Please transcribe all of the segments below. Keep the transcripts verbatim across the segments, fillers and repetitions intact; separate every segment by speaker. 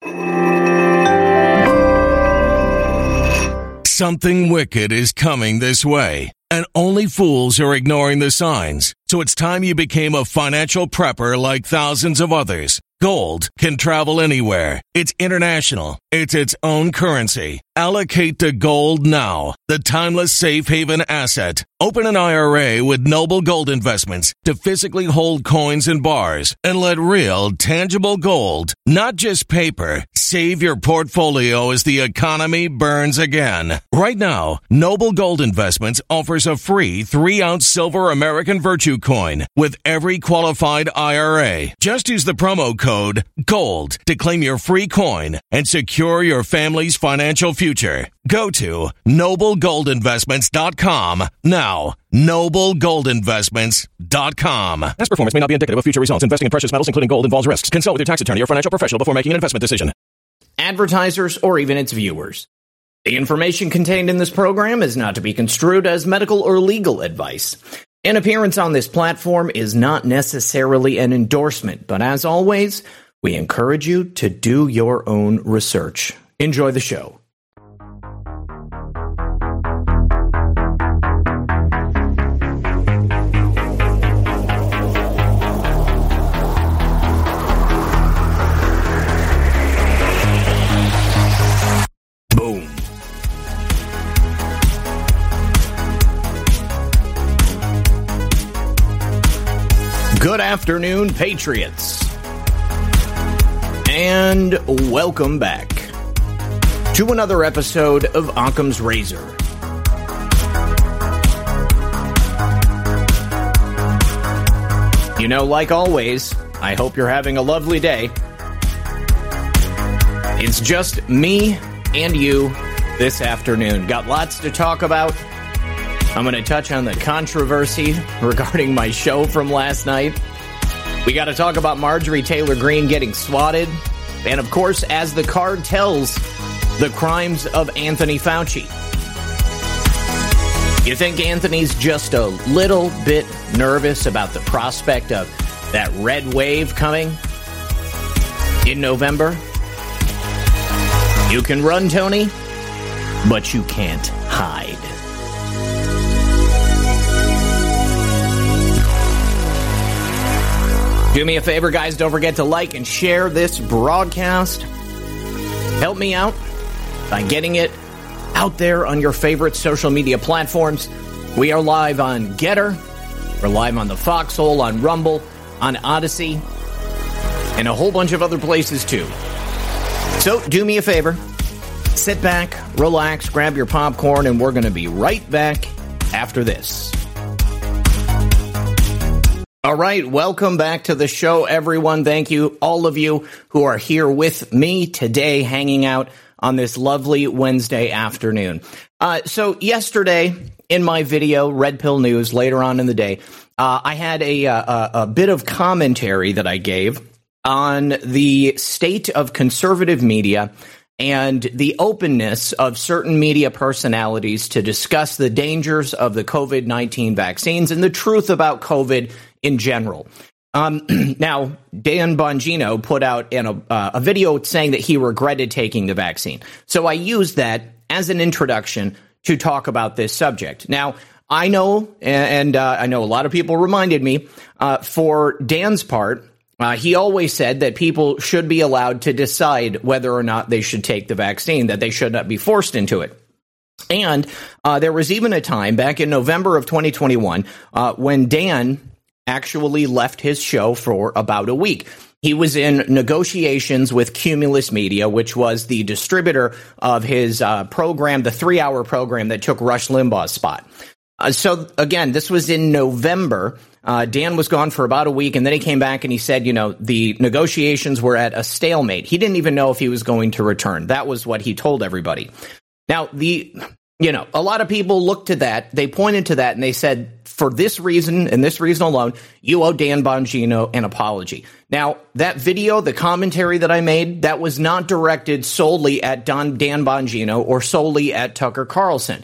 Speaker 1: Something wicked is coming this way, and only fools are ignoring the signs. So it's time you became a financial prepper like thousands of others. Gold can travel anywhere. It's international. It's its own currency. Allocate to gold now, the timeless safe haven asset. Open an I R A with Noble Gold Investments to physically hold coins and bars and let real, tangible gold, not just paper, save your portfolio as the economy burns again. Right now, Noble Gold Investments offers a free three-ounce silver American Virtue coin with every qualified I R A. Just use the promo code GOLD to claim your free coin and secure your family's financial future. Go to noble gold investments dot com now. noble gold investments dot com.
Speaker 2: Past performance may not be indicative of future results. Investing in precious metals, including gold, involves risks. Consult with your tax attorney or financial professional before making an investment decision.
Speaker 3: Advertisers or even its viewers. The information contained in this program is not to be construed as medical or legal advice. An appearance on this platform is not necessarily an endorsement, but as always, we encourage you to do your own research. Enjoy the show. Boom. Good afternoon, Patriots. And welcome back to another episode of Occam's Razor. You know, like always, I hope you're having a lovely day. It's just me and you this afternoon. Got lots to talk about. I'm going to touch on the controversy regarding my show from last night. We got to talk about Marjorie Taylor Greene getting swatted. And of course, as the card tells, the crimes of Anthony Fauci. You think Anthony's just a little bit nervous about the prospect of that red wave coming in November? You can run, Tony, but you can't hide. Do me a favor, guys. Don't forget to like and share this broadcast. Help me out by getting it out there on your favorite social media platforms. We are live on Getter. We're live on the Foxhole, on Rumble, on Odyssey, and a whole bunch of other places too. So do me a favor. Sit back, relax, grab your popcorn, and we're going to be right back after this. All right, welcome back to the show, everyone. Thank you, all of you who are here with me today, hanging out on this lovely Wednesday afternoon. Uh, so yesterday, in my video, Red Pill News, later on in the day, uh, I had a, a, a bit of commentary that I gave on the state of conservative media and the openness of certain media personalities to discuss the dangers of the covid nineteen vaccines and the truth about COVID in general. Um, now, Dan Bongino put out in a, uh, a video saying that he regretted taking the vaccine. So I used that as an introduction to talk about this subject. Now, I know, and uh, I know a lot of people reminded me, uh, for Dan's part, Uh, he always said that people should be allowed to decide whether or not they should take the vaccine, that they should not be forced into it. And uh, there was even a time back in November of twenty twenty-one uh, when Dan actually left his show for about a week. He was in negotiations with Cumulus Media, which was the distributor of his uh, program, the three-hour program that took Rush Limbaugh's spot. Uh, so, again, this was in November. Uh, Dan was gone for about a week, and then he came back and he said, you know, the negotiations were at a stalemate. He didn't even know if he was going to return. That was what he told everybody. Now, the, you know, a lot of people looked to that. They pointed to that and they said, for this reason and this reason alone, you owe Dan Bongino an apology. Now, that video, the commentary that I made, that was not directed solely at Don, Dan Bongino or solely at Tucker Carlson.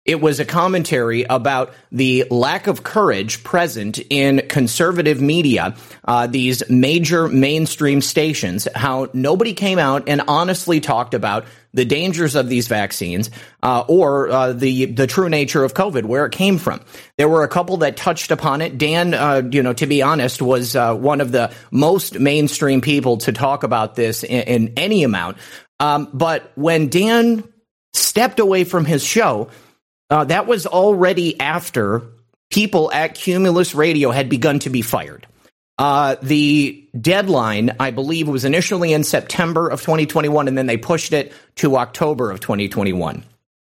Speaker 3: it was a commentary about the lack of courage present in conservative media, uh, these major mainstream stations, how nobody came out and honestly talked about the dangers of these vaccines, uh, or uh, the the true nature of COVID, where it came from. There were a couple that touched upon it. Dan, uh, you know, to be honest, was uh, one of the most mainstream people to talk about this in, in any amount. Um, but when Dan stepped away from his show, uh, that was already after people at Cumulus Radio had begun to be fired. Uh, the deadline, I believe, was initially in September of twenty twenty-one, and then they pushed it to October of twenty twenty-one.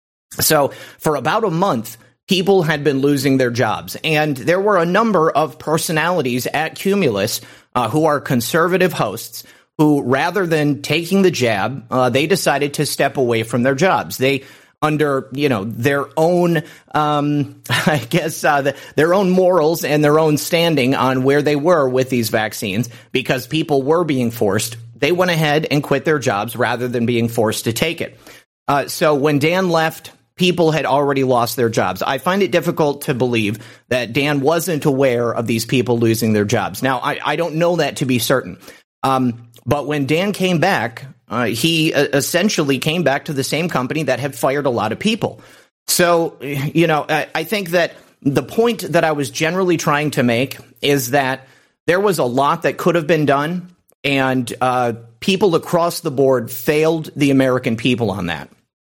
Speaker 3: So for about a month, people had been losing their jobs. And there were a number of personalities at Cumulus uh, who are conservative hosts who, rather than taking the jab, uh, they decided to step away from their jobs. They under, you know, their own, um, I guess, uh, the, their own morals and their own standing on where they were with these vaccines, because people were being forced. They went ahead and quit their jobs rather than being forced to take it. Uh, so when Dan left, people had already lost their jobs. I find it difficult to believe that Dan wasn't aware of these people losing their jobs. Now, I, I don't know that to be certain. Um, but when Dan came back, Uh, he uh, essentially came back to the same company that had fired a lot of people. So, you know, I, I think that the point that I was generally trying to make is that there was a lot that could have been done, and uh, people across the board failed the American people on that.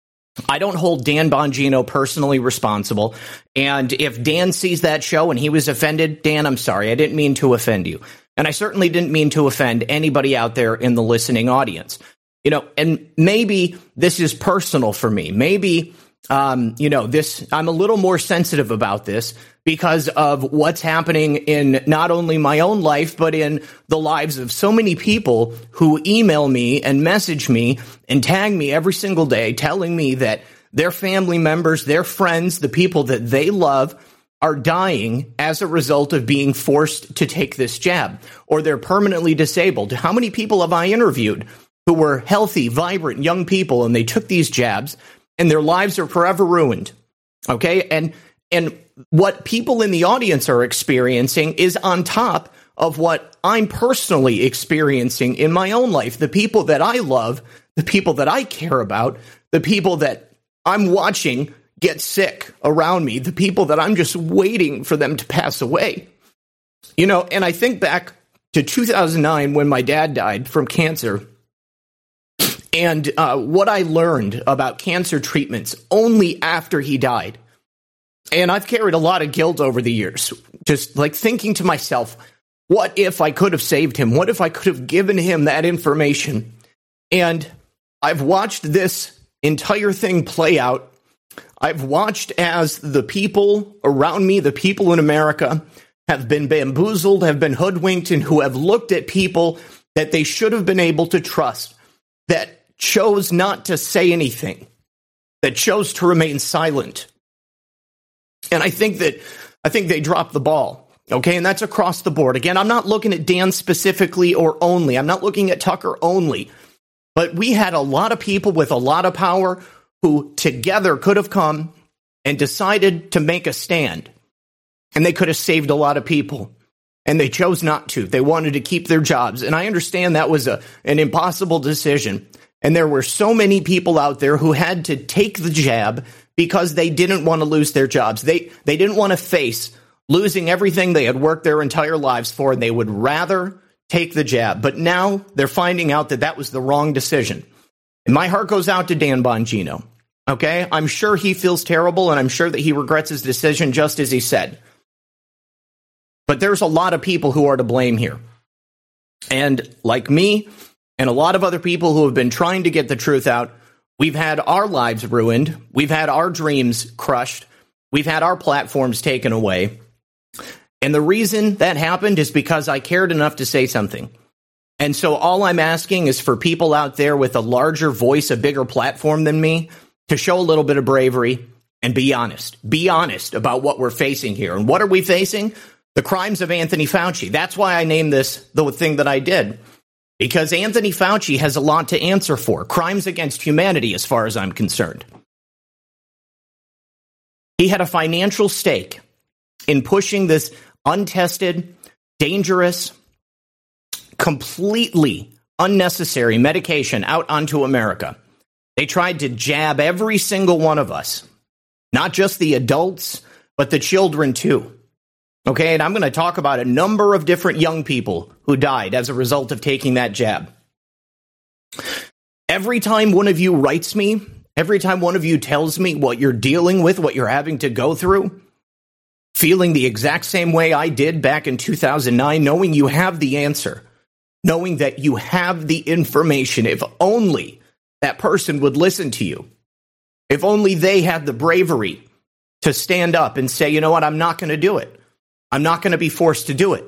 Speaker 3: I don't hold Dan Bongino personally responsible, and if Dan sees that show and he was offended, Dan, I'm sorry, I didn't mean to offend you. And I certainly didn't mean to offend anybody out there in the listening audience. You know, and maybe this is personal for me. Maybe, um, you know, this, I'm a little more sensitive about this because of what's happening in not only my own life, but in the lives of so many people who email me and message me and tag me every single day, telling me that their family members, their friends, the people that they love are dying as a result of being forced to take this jab, or they're permanently disabled. How many people have I interviewed who were healthy, vibrant, young people, and they took these jabs, and their lives are forever ruined, okay? And and what people in the audience are experiencing is on top of what I'm personally experiencing in my own life. The people that I love, the people that I care about, the people that I'm watching get sick around me, the people that I'm just waiting for them to pass away. You know, and I think back to two thousand nine when my dad died from cancer. And uh, what I learned about cancer treatments only after he died. And I've carried a lot of guilt over the years, just like thinking to myself, what if I could have saved him? What if I could have given him that information? And I've watched this entire thing play out. I've watched as the people around me, the people in America, have been bamboozled, have been hoodwinked, and who have looked at people that they should have been able to trust, that chose not to say anything, that chose to remain silent. And I think that I think they dropped the ball. Okay, and that's across the board. Again, I'm not looking at Dan specifically or only. I'm not looking at Tucker only. But we had a lot of people with a lot of power who together could have come and decided to make a stand. And they could have saved a lot of people. And they chose not to. They wanted to keep their jobs. And I understand that was a, an impossible decision. And there were so many people out there who had to take the jab because they didn't want to lose their jobs. They they didn't want to face losing everything they had worked their entire lives for, and they would rather take the jab. But now they're finding out that that was the wrong decision. And my heart goes out to Dan Bongino. Okay? I'm sure he feels terrible, and I'm sure that he regrets his decision, just as he said. But there's a lot of people who are to blame here. And like me, and a lot of other people who have been trying to get the truth out, we've had our lives ruined. We've had our dreams crushed. We've had our platforms taken away. And the reason that happened is because I cared enough to say something. And so all I'm asking is for people out there with a larger voice, a bigger platform than me, to show a little bit of bravery and be honest. Be honest about what we're facing here. And what are we facing? The crimes of Anthony Fauci. That's why I named this the thing that I did. Because Anthony Fauci has a lot to answer for. Crimes against humanity, as far as I'm concerned. He had a financial stake in pushing this untested, dangerous, completely unnecessary medication out onto America. They tried to jab every single one of us, not just the adults, but the children too. Okay, and I'm going to talk about a number of different young people who died as a result of taking that jab. Every time one of you writes me, every time one of you tells me what you're dealing with, what you're having to go through, feeling the exact same way I did back in two thousand nine, knowing you have the answer, knowing that you have the information, if only that person would listen to you, if only they had the bravery to stand up and say, you know what, I'm not going to do it. I'm not going to be forced to do it.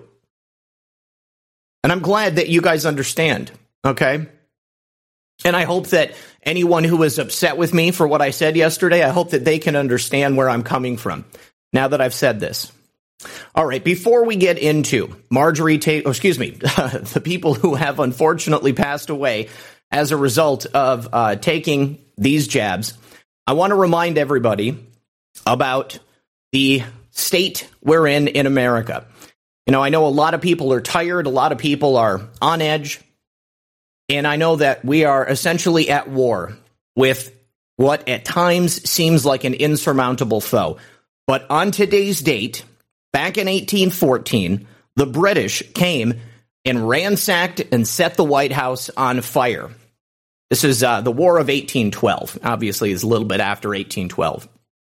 Speaker 3: And I'm glad that you guys understand, okay? And I hope that anyone who was upset with me for what I said yesterday, I hope that they can understand where I'm coming from now that I've said this. All right, before we get into Marjorie Taylor, oh, excuse me, the people who have unfortunately passed away as a result of uh, taking these jabs, I want to remind everybody about the state we're in in America. You know, I know a lot of people are tired, a lot of people are on edge, and I know that we are essentially at war with what at times seems like an insurmountable foe. But on today's date, back in eighteen fourteen, the British came and ransacked and set the White House on fire. This is uh, the War of eighteen twelve. Obviously, it's a little bit after eighteen twelve.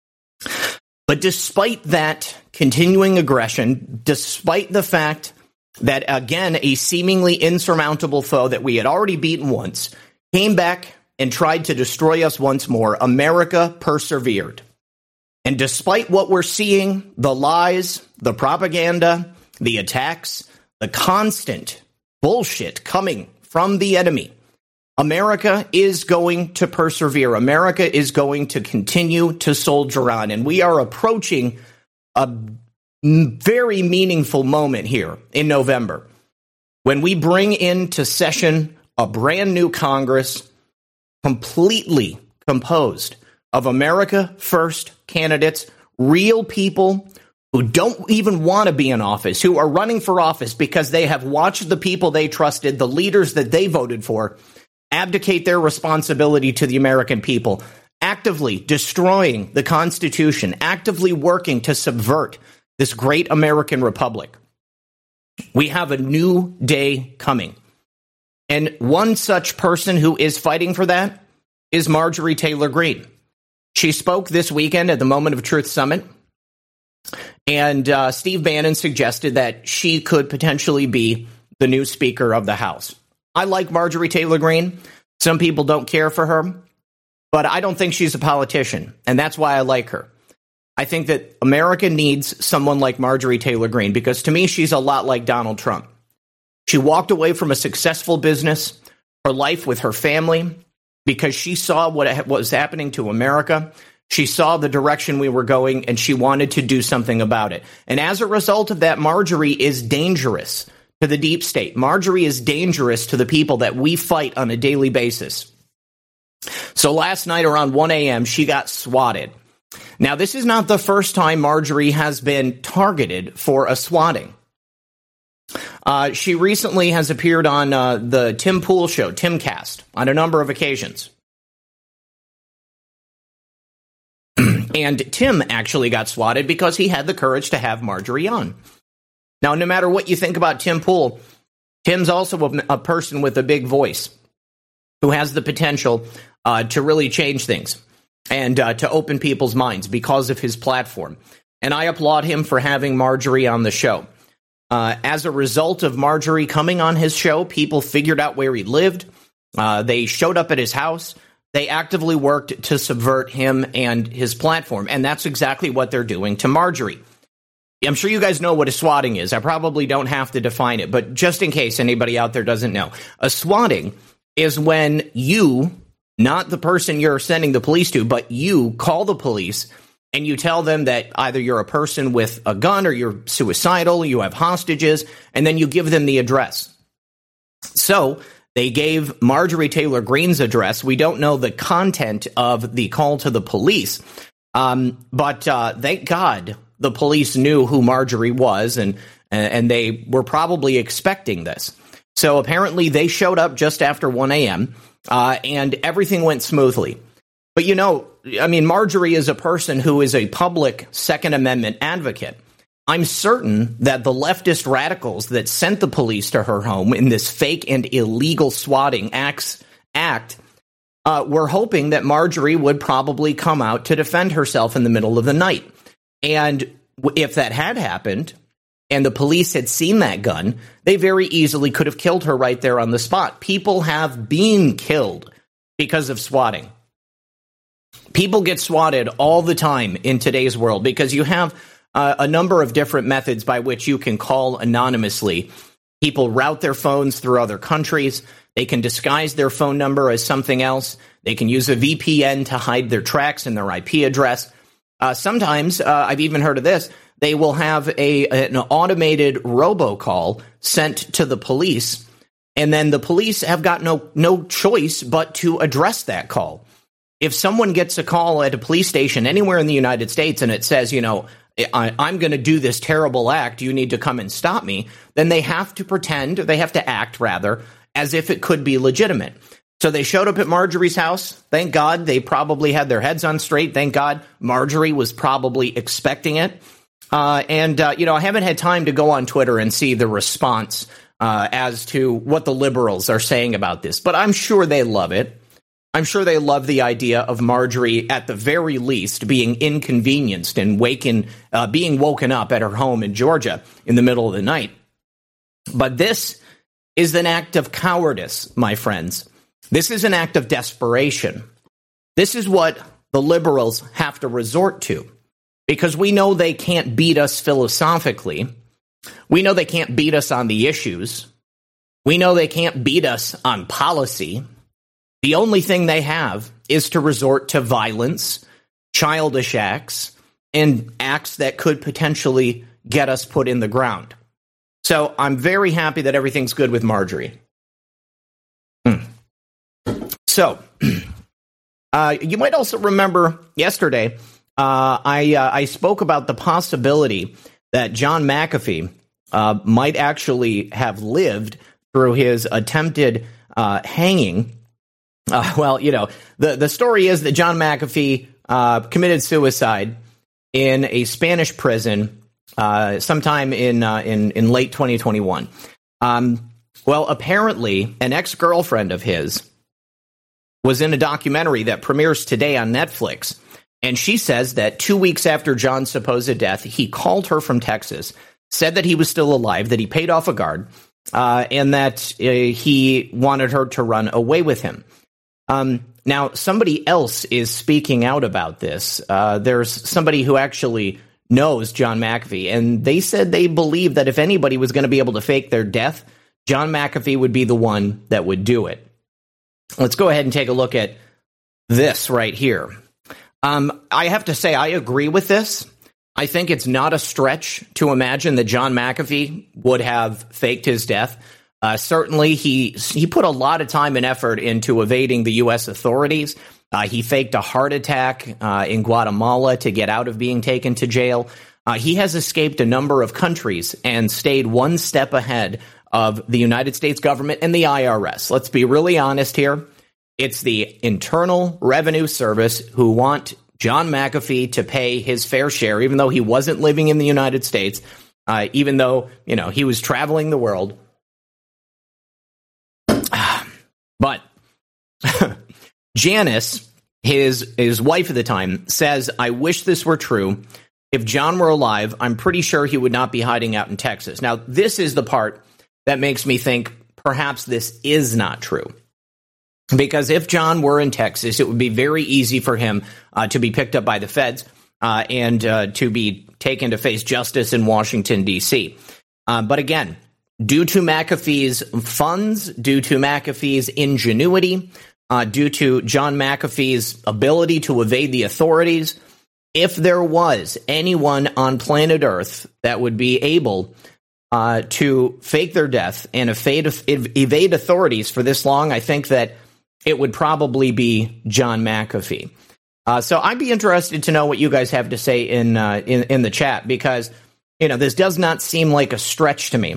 Speaker 3: But despite that continuing aggression, despite the fact that, again, a seemingly insurmountable foe that we had already beaten once came back and tried to destroy us once more, America persevered. And despite what we're seeing, the lies, the propaganda, the attacks, the constant bullshit coming from the enemy, America is going to persevere. America is going to continue to soldier on. And we are approaching a very meaningful moment here in November when we bring into session a brand new Congress completely composed of America First candidates, real people who don't even want to be in office, who are running for office because they have watched the people they trusted, the leaders that they voted for, abdicate their responsibility to the American people, actively destroying the Constitution, actively working to subvert this great American republic. We have a new day coming. And one such person who is fighting for that is Marjorie Taylor Greene. She spoke this weekend at the Moment of Truth Summit, and uh, Steve Bannon suggested that she could potentially be the new Speaker of the House. I like Marjorie Taylor Greene. Some people don't care for her, but I don't think she's a politician, and that's why I like her. I think that America needs someone like Marjorie Taylor Greene because to me, she's a lot like Donald Trump. She walked away from a successful business, her life with her family, because she saw what was happening to America. She saw the direction we were going, and she wanted to do something about it. And as a result of that, Marjorie is dangerous to the deep state. Marjorie is dangerous to the people that we fight on a daily basis. So last night around one a.m., she got swatted. Now, this is not the first time Marjorie has been targeted for a swatting. Uh, she recently has appeared on uh, the Tim Pool show, Timcast, on a number of occasions. And Tim actually got swatted because he had the courage to have Marjorie on. Now, no matter what you think about Tim Pool, Tim's also a, a person with a big voice who has the potential uh, to really change things and uh, to open people's minds because of his platform. And I applaud him for having Marjorie on the show. Uh, as a result of Marjorie coming on his show, people figured out where he lived. Uh, they showed up at his house. They actively worked to subvert him and his platform. And that's exactly what they're doing to Marjorie. I'm sure you guys know what a swatting is. I probably don't have to define it, but just in case anybody out there doesn't know, a swatting is when you, not the person you're sending the police to, but you call the police and you tell them that either you're a person with a gun or you're suicidal, you have hostages, and then you give them the address. So they gave Marjorie Taylor Greene's address. We don't know the content of the call to the police. Um, but uh, thank God the police knew who Marjorie was, and and they were probably expecting this. So apparently they showed up just after one a.m., uh, and everything went smoothly. But, you know, I mean, Marjorie is a person who is a public Second Amendment advocate. I'm certain that the leftist radicals that sent the police to her home in this fake and illegal swatting acts, act uh, were hoping that Marjorie would probably come out to defend herself in the middle of the night. And if that had happened, and the police had seen that gun, they very easily could have killed her right there on the spot. People have been killed because of swatting. People get swatted all the time in today's world because you have uh, a number of different methods by which you can call anonymously. People route their phones through other countries. They can disguise their phone number as something else. They can use a V P N to hide their tracks and their I P address. Uh, sometimes, uh, I've even heard of this, they will have a an automated robocall sent to the police, and then the police have got no no choice but to address that call. If someone gets a call at a police station anywhere in the United States and it says, you know, I, I'm going to do this terrible act, you need to come and stop me, then they have to pretend, they have to act, rather, as if it could be legitimate. So they showed up at Marjorie's house. Thank God they probably had their heads on straight. Thank God Marjorie was probably expecting it. Uh, and, uh, you know, I haven't had time to go on Twitter and see the response uh, as to what the liberals are saying about this. But I'm sure they love it. I'm sure they love the idea of Marjorie, at the very least, being inconvenienced and waking, uh, being woken up at her home in Georgia in the middle of the night. But this is an act of cowardice, my friends. This is an act of desperation. This is what the liberals have to resort to, because we know they can't beat us philosophically. We know they can't beat us on the issues. We know they can't beat us on policy. The only thing they have is to resort to violence, childish acts, and acts that could potentially get us put in the ground. So I'm very happy that everything's good with Marjorie. Hmm. So, uh, you might also remember yesterday, uh, I uh, I spoke about the possibility that John McAfee uh, might actually have lived through his attempted uh, hanging. Uh, well, you know, the, the story is that John McAfee uh, committed suicide in a Spanish prison uh, sometime in, uh, in in late twenty twenty-one. Um, well, apparently, an ex-girlfriend of his was in a documentary that premieres today on Netflix, and she says that two weeks after John's supposed death, he called her from Texas, said that he was still alive, that he paid off a guard, uh, and that uh, he wanted her to run away with him. Um, now, somebody else is speaking out about this. Uh, there's somebody who actually knows John McAfee, and they said they believe that if anybody was going to be able to fake their death, John McAfee would be the one that would do it. Let's go ahead and take a look at this right here. Um, I have to say, I agree with this. I think it's not a stretch to imagine that John McAfee would have faked his death. Uh, certainly, he he put a lot of time and effort into evading the U S authorities. Uh, he faked a heart attack uh, in Guatemala to get out of being taken to jail. Uh, he has escaped a number of countries and stayed one step ahead of the United States government and the I R S. Let's be really honest here. It's the Internal Revenue Service who want John McAfee to pay his fair share, even though he wasn't living in the United States, uh, even though, you know, he was traveling the world. But Janice, his his wife at the time, says, I wish this were true. If John were alive, I'm pretty sure he would not be hiding out in Texas. Now, this is the part that makes me think perhaps this is not true. Because if John were in Texas, it would be very easy for him uh, to be picked up by the feds uh, and uh, to be taken to face justice in Washington, D C. Uh, but again, due to McAfee's funds, due to McAfee's ingenuity, uh, due to John McAfee's ability to evade the authorities, if there was anyone on planet Earth that would be able uh, to fake their death and evade, evade authorities for this long, I think that it would probably be John McAfee. Uh, so I'd be interested to know what you guys have to say in, uh, in in the chat, because, you know, this does not seem like a stretch to me.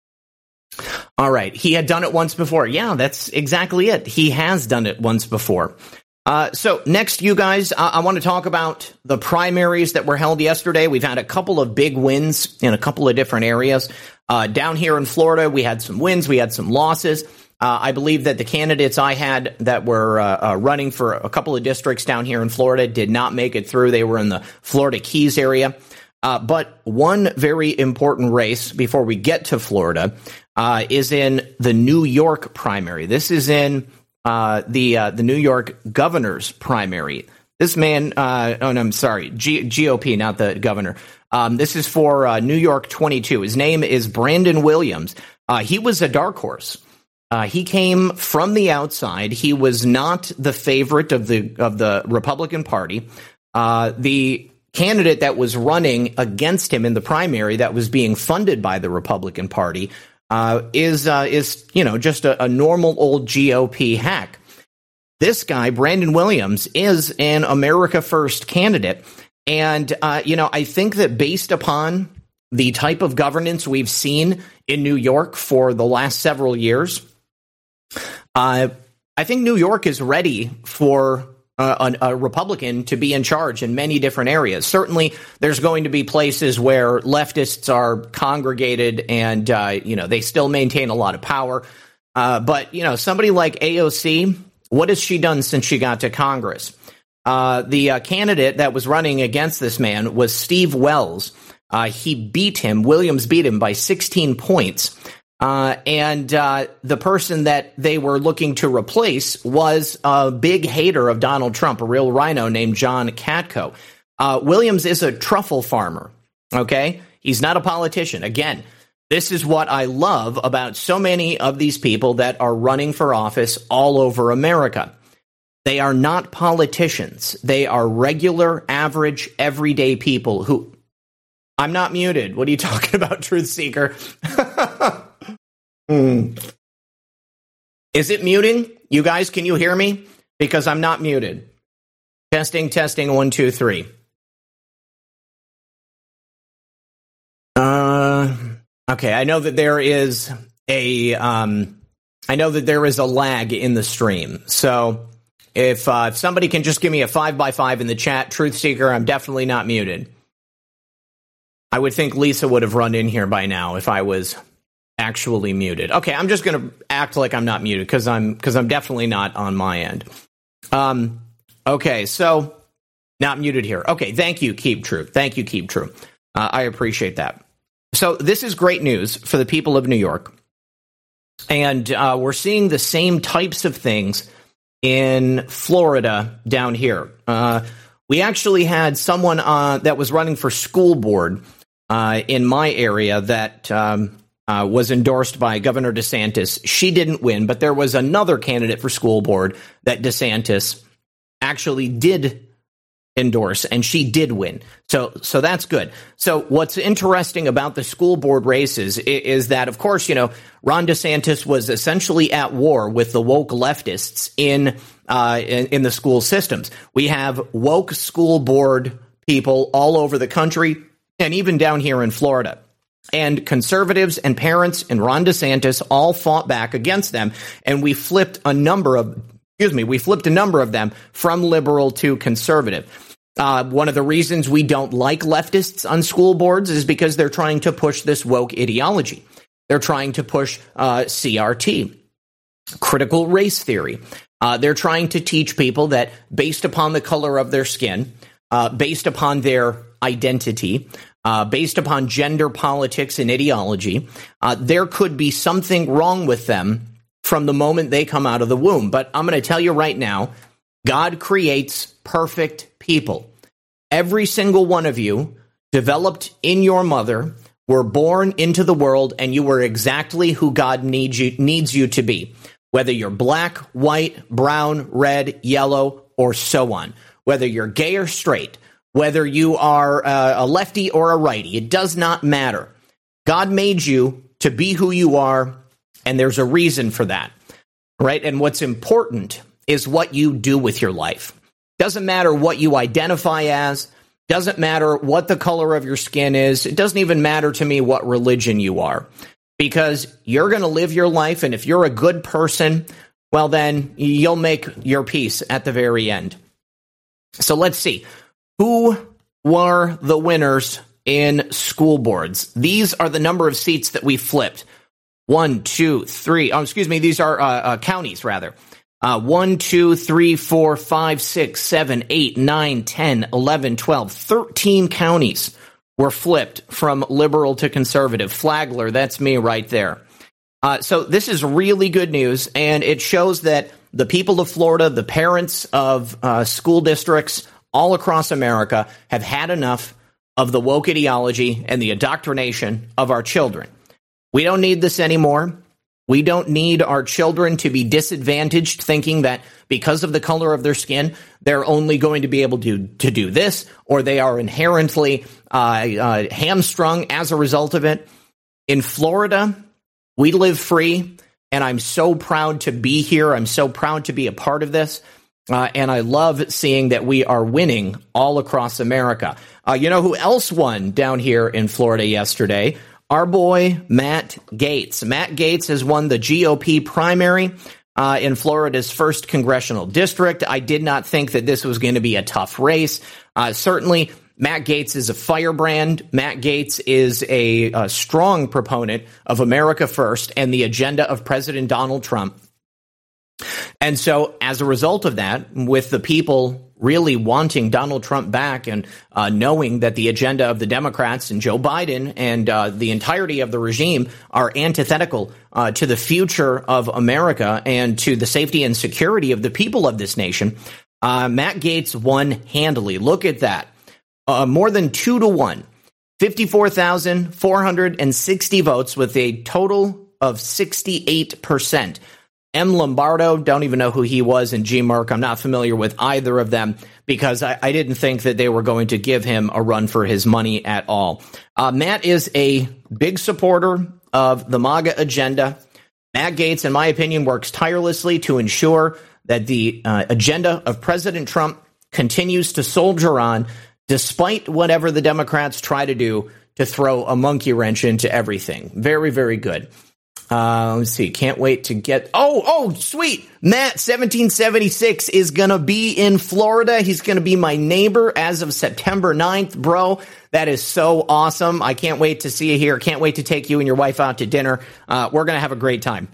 Speaker 3: All right. He had done it once before. Yeah, that's exactly it. He has done it once before. Uh, so next, you guys, uh, I want to talk about the primaries that were held yesterday. We've had a couple of big wins in a couple of different areas. Uh, down here in Florida, we had some wins. We had some losses. Uh, I believe that the candidates I had that were uh, uh, running for a couple of districts down here in Florida did not make it through. They were in the Florida Keys area. Uh, but one very important race before we get to Florida uh, is in the New York primary. This is in uh, the uh, the New York governor's primary. This man, uh, oh, no, I'm sorry, G- GOP, not the governor. Um, this is for uh, New York twenty-two. His name is Brandon Williams. Uh, he was a dark horse. Uh, he came from the outside. He was not the favorite of the of the Republican Party. Uh, the candidate that was running against him in the primary, that was being funded by the Republican Party, uh, is uh, is you know just a, a normal old G O P hack. This guy, Brandon Williams, is an America First candidate. And, uh, you know, I think that based upon the type of governance we've seen in New York for the last several years, uh, I think New York is ready for uh, a, a Republican to be in charge in many different areas. Certainly, there's going to be places where leftists are congregated and, uh, you know, they still maintain a lot of power. Uh, but, you know, somebody like A O C, what has she done since she got to Congress? Uh, the uh, candidate that was running against this man was Steve Wells. Uh, he beat him. Williams beat him by sixteen points. Uh, and uh, the person that they were looking to replace was a big hater of Donald Trump, a real rhino named John Katko. Uh, Williams is a truffle farmer, okay? He's not a politician. Again, this is what I love about so many of these people that are running for office all over America. They are not politicians. They are regular, average, everyday people who... I'm not muted. What are you talking about, Truth Seeker? hmm. Is it muting? You guys, can you hear me? Because I'm not muted. Testing, testing, one, two, three. Uh, okay, I know that there is a, um, I know that there is a lag in the stream. So if, uh, if somebody can just give me a five by five in the chat, Truth Seeker, I'm definitely not muted. I would think Lisa would have run in here by now if I was actually muted. Okay, I'm just going to act like I'm not muted because I'm because I'm definitely not on my end. Um, okay, so not muted here. Okay, thank you, Keep True. Thank you, Keep True. Uh, I appreciate that. So this is great news for the people of New York, and uh, we're seeing the same types of things in Florida down here. Uh, we actually had someone uh, that was running for school board Uh, in my area that um, uh, was endorsed by Governor DeSantis. She didn't win, but there was another candidate for school board that DeSantis actually did endorse, and she did win. So so that's good. So what's interesting about the school board races is, is that, of course, you know, Ron DeSantis was essentially at war with the woke leftists in, uh, in, in the school systems. We have woke school board people all over the country, and even down here in Florida. And conservatives and parents and Ron DeSantis all fought back against them. And we flipped a number of, excuse me, we flipped a number of them from liberal to conservative. Uh, one of the reasons we don't like leftists on school boards is because they're trying to push this woke ideology. They're trying to push uh, C R T, critical race theory. Uh, they're trying to teach people that based upon the color of their skin, uh, based upon their identity, uh, based upon gender politics and ideology, uh, there could be something wrong with them from the moment they come out of the womb. But I'm going to tell you right now, God creates perfect people. Every single one of you developed in your mother, were born into the world, and you were exactly who God needs you, needs you to be. Whether you're black, white, brown, red, yellow, or so on. Whether you're gay or straight. Whether you are uh, a lefty or a righty, it does not matter. God made you to be who you are, and there's a reason for that, right? And what's important is what you do with your life. Doesn't matter what you identify as. Doesn't matter what the color of your skin is. It doesn't even matter to me what religion you are, because you're going to live your life. And if you're a good person, well, then you'll make your peace at the very end. So let's see. Who were the winners in school boards? These are the number of seats that we flipped. One, two, three. Oh, excuse me. These are uh, uh, counties, rather. Uh, one, two, three, four, five, six, seven, eight, nine, ten, eleven, twelve. thirteen counties were flipped from liberal to conservative. Flagler, that's me right there. Uh, so this is really good news, and it shows that the people of Florida, the parents of uh, school districts all across America have had enough of the woke ideology and the indoctrination of our children. We don't need this anymore. We don't need our children to be disadvantaged, thinking that because of the color of their skin, they're only going to be able to, to do this, or they are inherently uh, uh, hamstrung as a result of it. In Florida, we live free, and I'm so proud to be here. I'm so proud to be a part of this, uh, and I love seeing that we are winning all across America. Uh, you know who else won down here in Florida yesterday? Our boy, Matt Gaetz. Matt Gaetz has won the G O P primary uh, in Florida's first congressional district. I did not think that this was going to be a tough race. Uh, certainly, Matt Gaetz is a firebrand. Matt Gaetz is a, a strong proponent of America First and the agenda of President Donald Trump. And so, as a result of that, with the people really wanting Donald Trump back and uh, knowing that the agenda of the Democrats and Joe Biden and uh, the entirety of the regime are antithetical uh, to the future of America and to the safety and security of the people of this nation, uh, Matt Gaetz won handily. Look at that. Uh, more than two to one. fifty-four thousand four hundred sixty votes with a total of sixty-eight percent. M. Lombardo, don't even know who he was, and G. Merck, I'm not familiar with either of them because I, I didn't think that they were going to give him a run for his money at all. Uh, Matt is a big supporter of the MAGA agenda. Matt Gaetz, in my opinion, works tirelessly to ensure that the uh, agenda of President Trump continues to soldier on, despite whatever the Democrats try to do to throw a monkey wrench into everything. Very, very good. Uh, let's see. Can't wait to get. Oh, oh, sweet. Matt, seventeen seventy-six is going to be in Florida. He's going to be my neighbor as of September ninth, bro. That is so awesome. I can't wait to see you here. Can't wait to take you and your wife out to dinner. Uh, we're going to have a great time.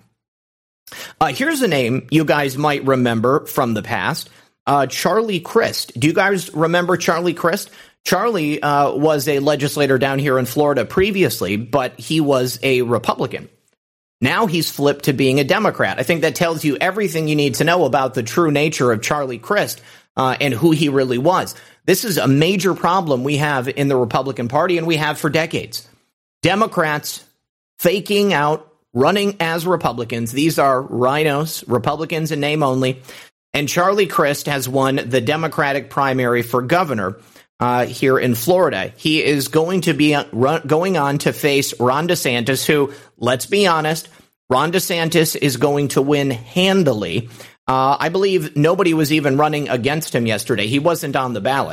Speaker 3: Uh, here's a name you guys might remember from the past. Uh, Charlie Crist. Do you guys remember Charlie Crist? Charlie uh, was a legislator down here in Florida previously, but he was a Republican. Now he's flipped to being a Democrat. I think that tells you everything you need to know about the true nature of Charlie Crist uh, and who he really was. This is a major problem we have in the Republican Party, and we have for decades. Democrats faking out, running as Republicans. These are rhinos, Republicans in name only. And Charlie Crist has won the Democratic primary for governor uh, here in Florida. He is going to be run, going on to face Ron DeSantis, who, let's be honest, Ron DeSantis is going to win handily. Uh, I believe nobody was even running against him yesterday. He wasn't on the ballot.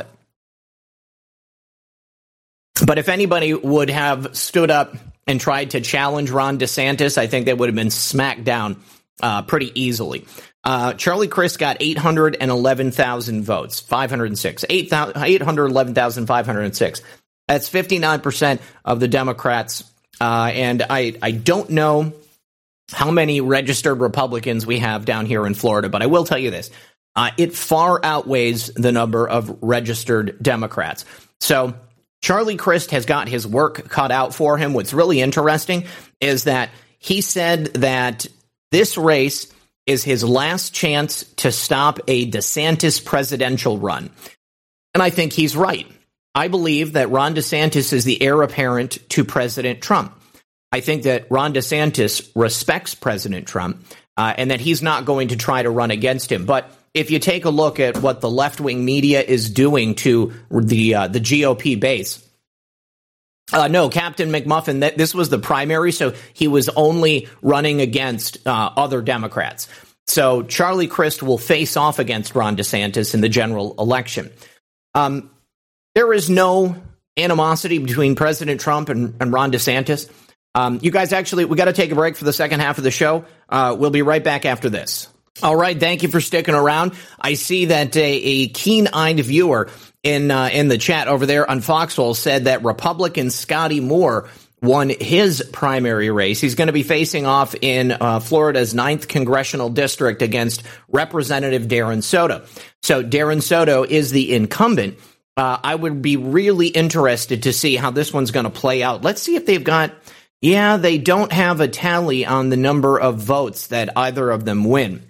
Speaker 3: But if anybody would have stood up and tried to challenge Ron DeSantis, I think they would have been smacked down uh, pretty easily. Uh, Charlie Crist got eight hundred eleven thousand votes, five hundred six, eight hundred eleven thousand five hundred six. That's fifty-nine percent of the Democrats. Uh, and I, I don't know how many registered Republicans we have down here in Florida, but I will tell you this. Uh, it far outweighs the number of registered Democrats. So Charlie Crist has got his work cut out for him. What's really interesting is that he said that this race is his last chance to stop a DeSantis presidential run. And I think he's right. I believe that Ron DeSantis is the heir apparent to President Trump. I think that Ron DeSantis respects President Trump uh, and that he's not going to try to run against him. But if you take a look at what the left-wing media is doing to the uh, the G O P base, uh, no, Captain McMuffin, that this was the primary, so he was only running against uh, other Democrats. So Charlie Crist will face off against Ron DeSantis in the general election. Um, there is no animosity between President Trump and, and Ron DeSantis. Um, you guys, actually, we got to take a break for the second half of the show. Uh, we'll be right back after this. All right. Thank you for sticking around. I see that a, a keen-eyed viewer in uh, in the chat over there on Foxhole said that Republican Scotty Moore won his primary race. He's going to be facing off in uh, Florida's ninth congressional district against Representative Darren Soto. So Darren Soto is the incumbent. Uh, I would be really interested to see how this one's going to play out. Let's see if they've got, yeah, they don't have a tally on the number of votes that either of them win.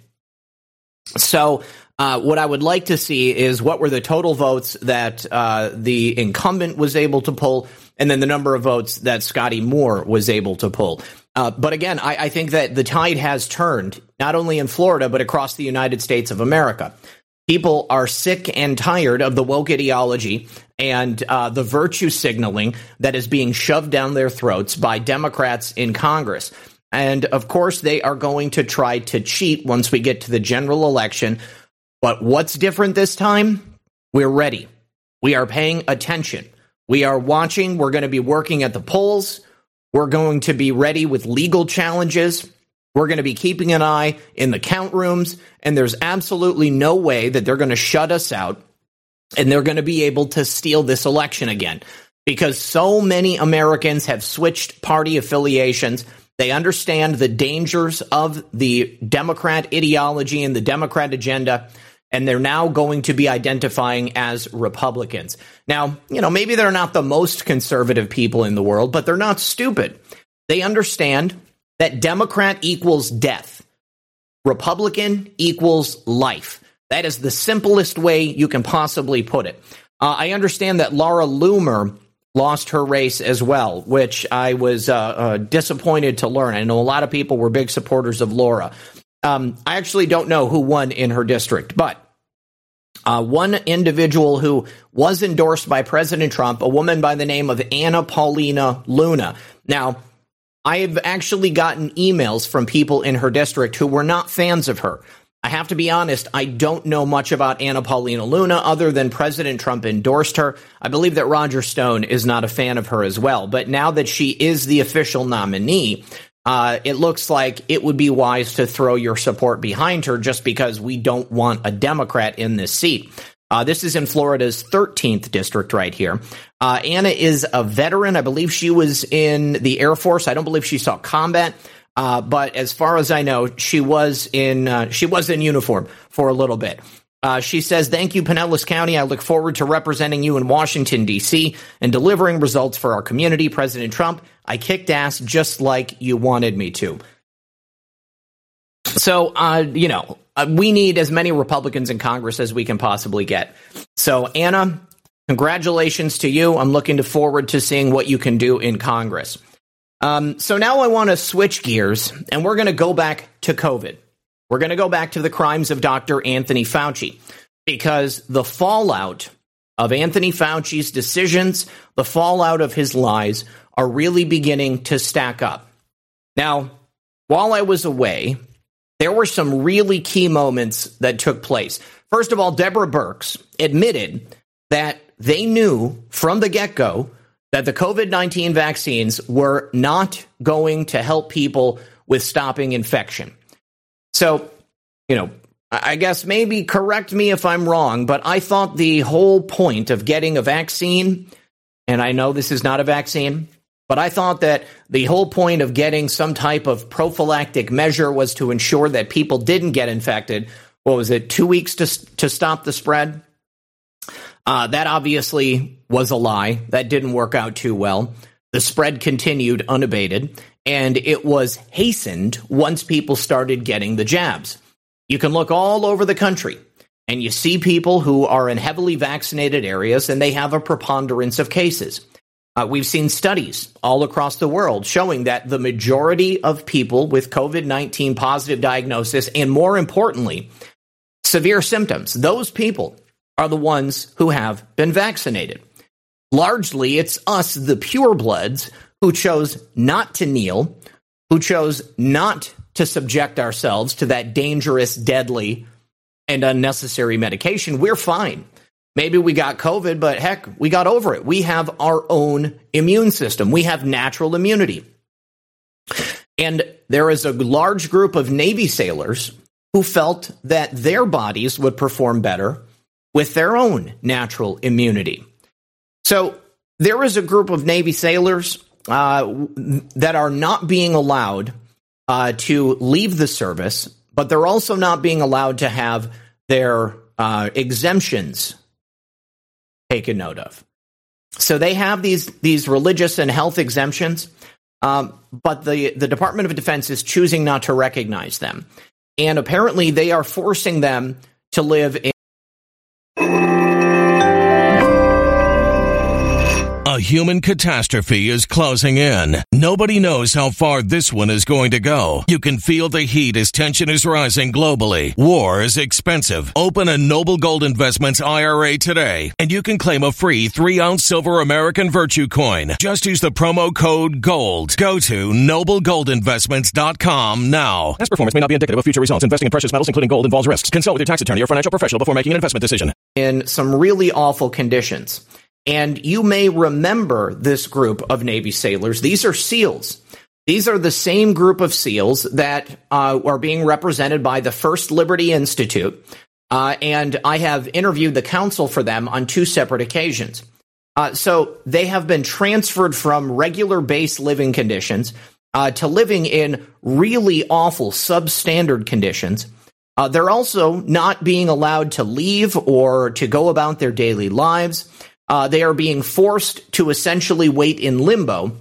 Speaker 3: So uh, what I would like to see is what were the total votes that uh, the incumbent was able to pull, and then the number of votes that Scotty Moore was able to pull. Uh, but again, I, I think that the tide has turned, not only in Florida, but across the United States of America. People are sick and tired of the woke ideology and uh, the virtue signaling that is being shoved down their throats by Democrats in Congress. And of course, they are going to try to cheat once we get to the general election. But what's different this time? We're ready. We are paying attention. We are watching. We're going to be working at the polls. We're going to be ready with legal challenges. We're going to be keeping an eye in the count rooms. And there's absolutely no way that they're going to shut us out and they're going to be able to steal this election again, because so many Americans have switched party affiliations. They understand the dangers of the Democrat ideology and the Democrat agenda, and they're now going to be identifying as Republicans. Now, you know, maybe they're not the most conservative people in the world, but they're not stupid. They understand that Democrat equals death. Republican equals life. That is the simplest way you can possibly put it. Uh, I understand that Laura Loomer lost her race as well, which I was uh, uh, disappointed to learn. I know a lot of people were big supporters of Laura. Um, I actually don't know who won in her district, but uh, one individual who was endorsed by President Trump, a woman by the name of Anna Paulina Luna. Now, I've actually gotten emails from people in her district who were not fans of her. I have to be honest, I don't know much about Anna Paulina Luna other than President Trump endorsed her. I believe that Roger Stone is not a fan of her as well. But now that she is the official nominee, uh, it looks like it would be wise to throw your support behind her just because we don't want a Democrat in this seat. Uh, this is in Florida's thirteenth district right here. Uh, Anna is a veteran. I believe she was in the Air Force. I don't believe she saw combat. Uh, but as far as I know, she was in uh, she was in uniform for a little bit. Uh, she says, "Thank you, Pinellas County. I look forward to representing you in Washington, D C and delivering results for our community. President Trump, I kicked ass just like you wanted me to." So, uh, you know, uh, we need as many Republicans in Congress as we can possibly get. So, Anna, congratulations to you. I'm looking forward to seeing what you can do in Congress. Um, so now I want to switch gears, and we're going to go back to COVID. We're going to go back to the crimes of Doctor Anthony Fauci, because the fallout of Anthony Fauci's decisions, the fallout of his lies, are really beginning to stack up. Now, while I was away, there were some really key moments that took place. First of all, Deborah Birx admitted that they knew from the get-go that the COVID nineteen vaccines were not going to help people with stopping infection. So, you know, I guess maybe correct me if I'm wrong, but I thought the whole point of getting a vaccine, and I know this is not a vaccine, but I thought that the whole point of getting some type of prophylactic measure was to ensure that people didn't get infected. What was it, two weeks to, to stop the spread? Uh, that obviously was a lie. That didn't work out too well. The spread continued unabated, and it was hastened once people started getting the jabs. You can look all over the country, and you see people who are in heavily vaccinated areas, and they have a preponderance of cases. Uh, we've seen studies all across the world showing that the majority of people with COVID nineteen positive diagnosis, and more importantly, severe symptoms, those people are the ones who have been vaccinated. Largely, it's us, the purebloods, who chose not to kneel, who chose not to subject ourselves to that dangerous, deadly, and unnecessary medication, we're fine. Maybe we got COVID, but heck, we got over it. We have our own immune system. We have natural immunity. And there is a large group of Navy sailors who felt that their bodies would perform better with their own natural immunity. So there is a group of Navy sailors uh, that are not being allowed uh, to leave the service, but they're also not being allowed to have their uh, exemptions taken note of. So they have these these religious and health exemptions, um, but the, the Department of Defense is choosing not to recognize them. And apparently they are forcing them to live in
Speaker 1: A human catastrophe is closing in. Nobody knows how far this one is going to go. You can feel the heat as tension is rising globally. War is expensive. Open a Noble Gold Investments I R A today, and you can claim a free three-ounce silver American Virtue coin. Just use the promo code GOLD. Go to noble gold investments dot com now.
Speaker 2: Past performance may not be indicative of future results. Investing in precious metals, including gold, involves risks. Consult with your tax attorney or financial professional before making an investment decision.
Speaker 3: In some really awful conditions. And you may remember this group of Navy sailors. These are SEALs. These are the same group of SEALs that uh, are being represented by the First Liberty Institute. Uh, and I have interviewed the counsel for them on two separate occasions. Uh, so they have been transferred from regular base living conditions uh, to living in really awful substandard conditions. Uh, they're also not being allowed to leave or to go about their daily lives. Uh, they are being forced to essentially wait in limbo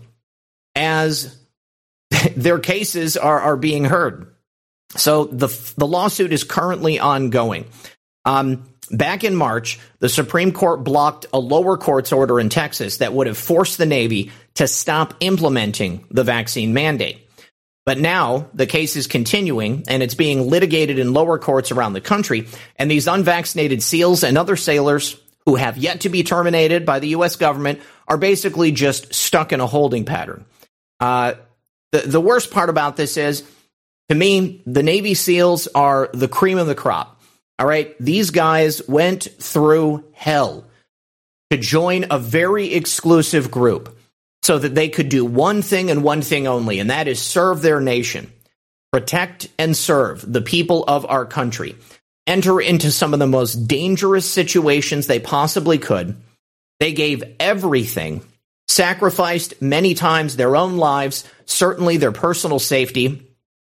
Speaker 3: as their cases are, are being heard. So the the lawsuit is currently ongoing. Um, back in March, the Supreme Court blocked a lower court's order in Texas that would have forced the Navy to stop implementing the vaccine mandate. But now the case is continuing, and it's being litigated in lower courts around the country. And these unvaccinated SEALs and other sailors who have yet to be terminated by the U S government are basically just stuck in a holding pattern. Uh, the, the worst part about this is, to me, the Navy SEALs are the cream of the crop. All right, these guys went through hell to join a very exclusive group so that they could do one thing and one thing only, and that is serve their nation, protect and serve the people of our country. Enter into some of the most dangerous situations they possibly could. They gave everything, sacrificed many times their own lives, certainly their personal safety,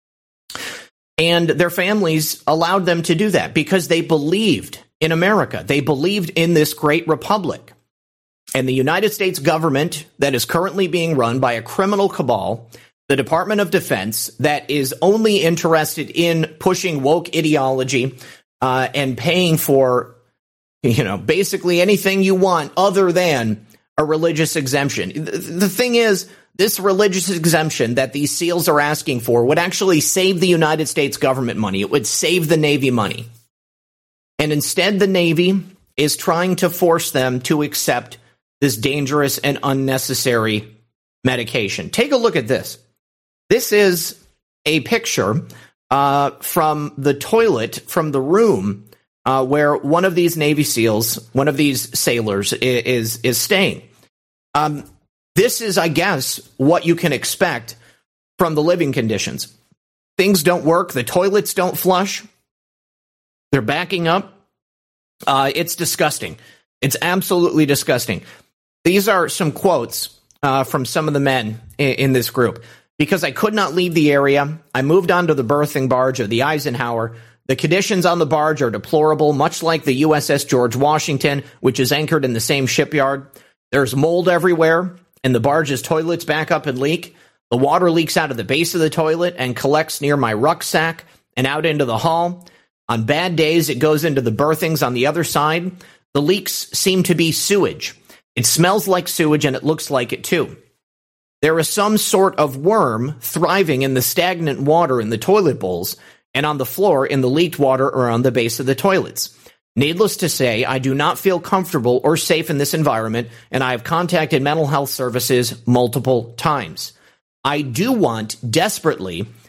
Speaker 3: and their families allowed them to do that because they believed in America. They believed in this great republic. And the United States government that is currently being run by a criminal cabal, the Department of Defense, that is only interested in pushing woke ideology, Uh, and paying for, you know, basically anything you want other than a religious exemption. The, the thing is, this religious exemption that these SEALs are asking for would actually save the United States government money. It would save the Navy money. And instead, the Navy is trying to force them to accept this dangerous and unnecessary medication. Take a look at this. This is a picture Uh, from the toilet, from the room uh, where one of these Navy SEALs, one of these sailors is is, is staying. Um, this is, I guess, what you can expect from the living conditions. Things don't work. The toilets don't flush. They're backing up. Uh, it's disgusting. It's absolutely disgusting. These are some quotes uh, from some of the men in, in this group. Because I could not leave the area, I moved onto the berthing barge of the Eisenhower. The conditions on the barge are deplorable, much like the U S S George Washington, which is anchored in the same shipyard. There's mold everywhere, and the barge's toilets back up and leak. The water leaks out of the base of the toilet and collects near my rucksack and out into the hall. On bad days, it goes into the berthings on the other side. The leaks seem to be sewage. It smells like sewage, and it looks like it too. There is some sort of worm thriving in the stagnant water in the toilet bowls and on the floor in the leaked water or on the base of the toilets. Needless to say, I do not feel comfortable or safe in this environment, and I have contacted mental health services multiple times. I do want desperately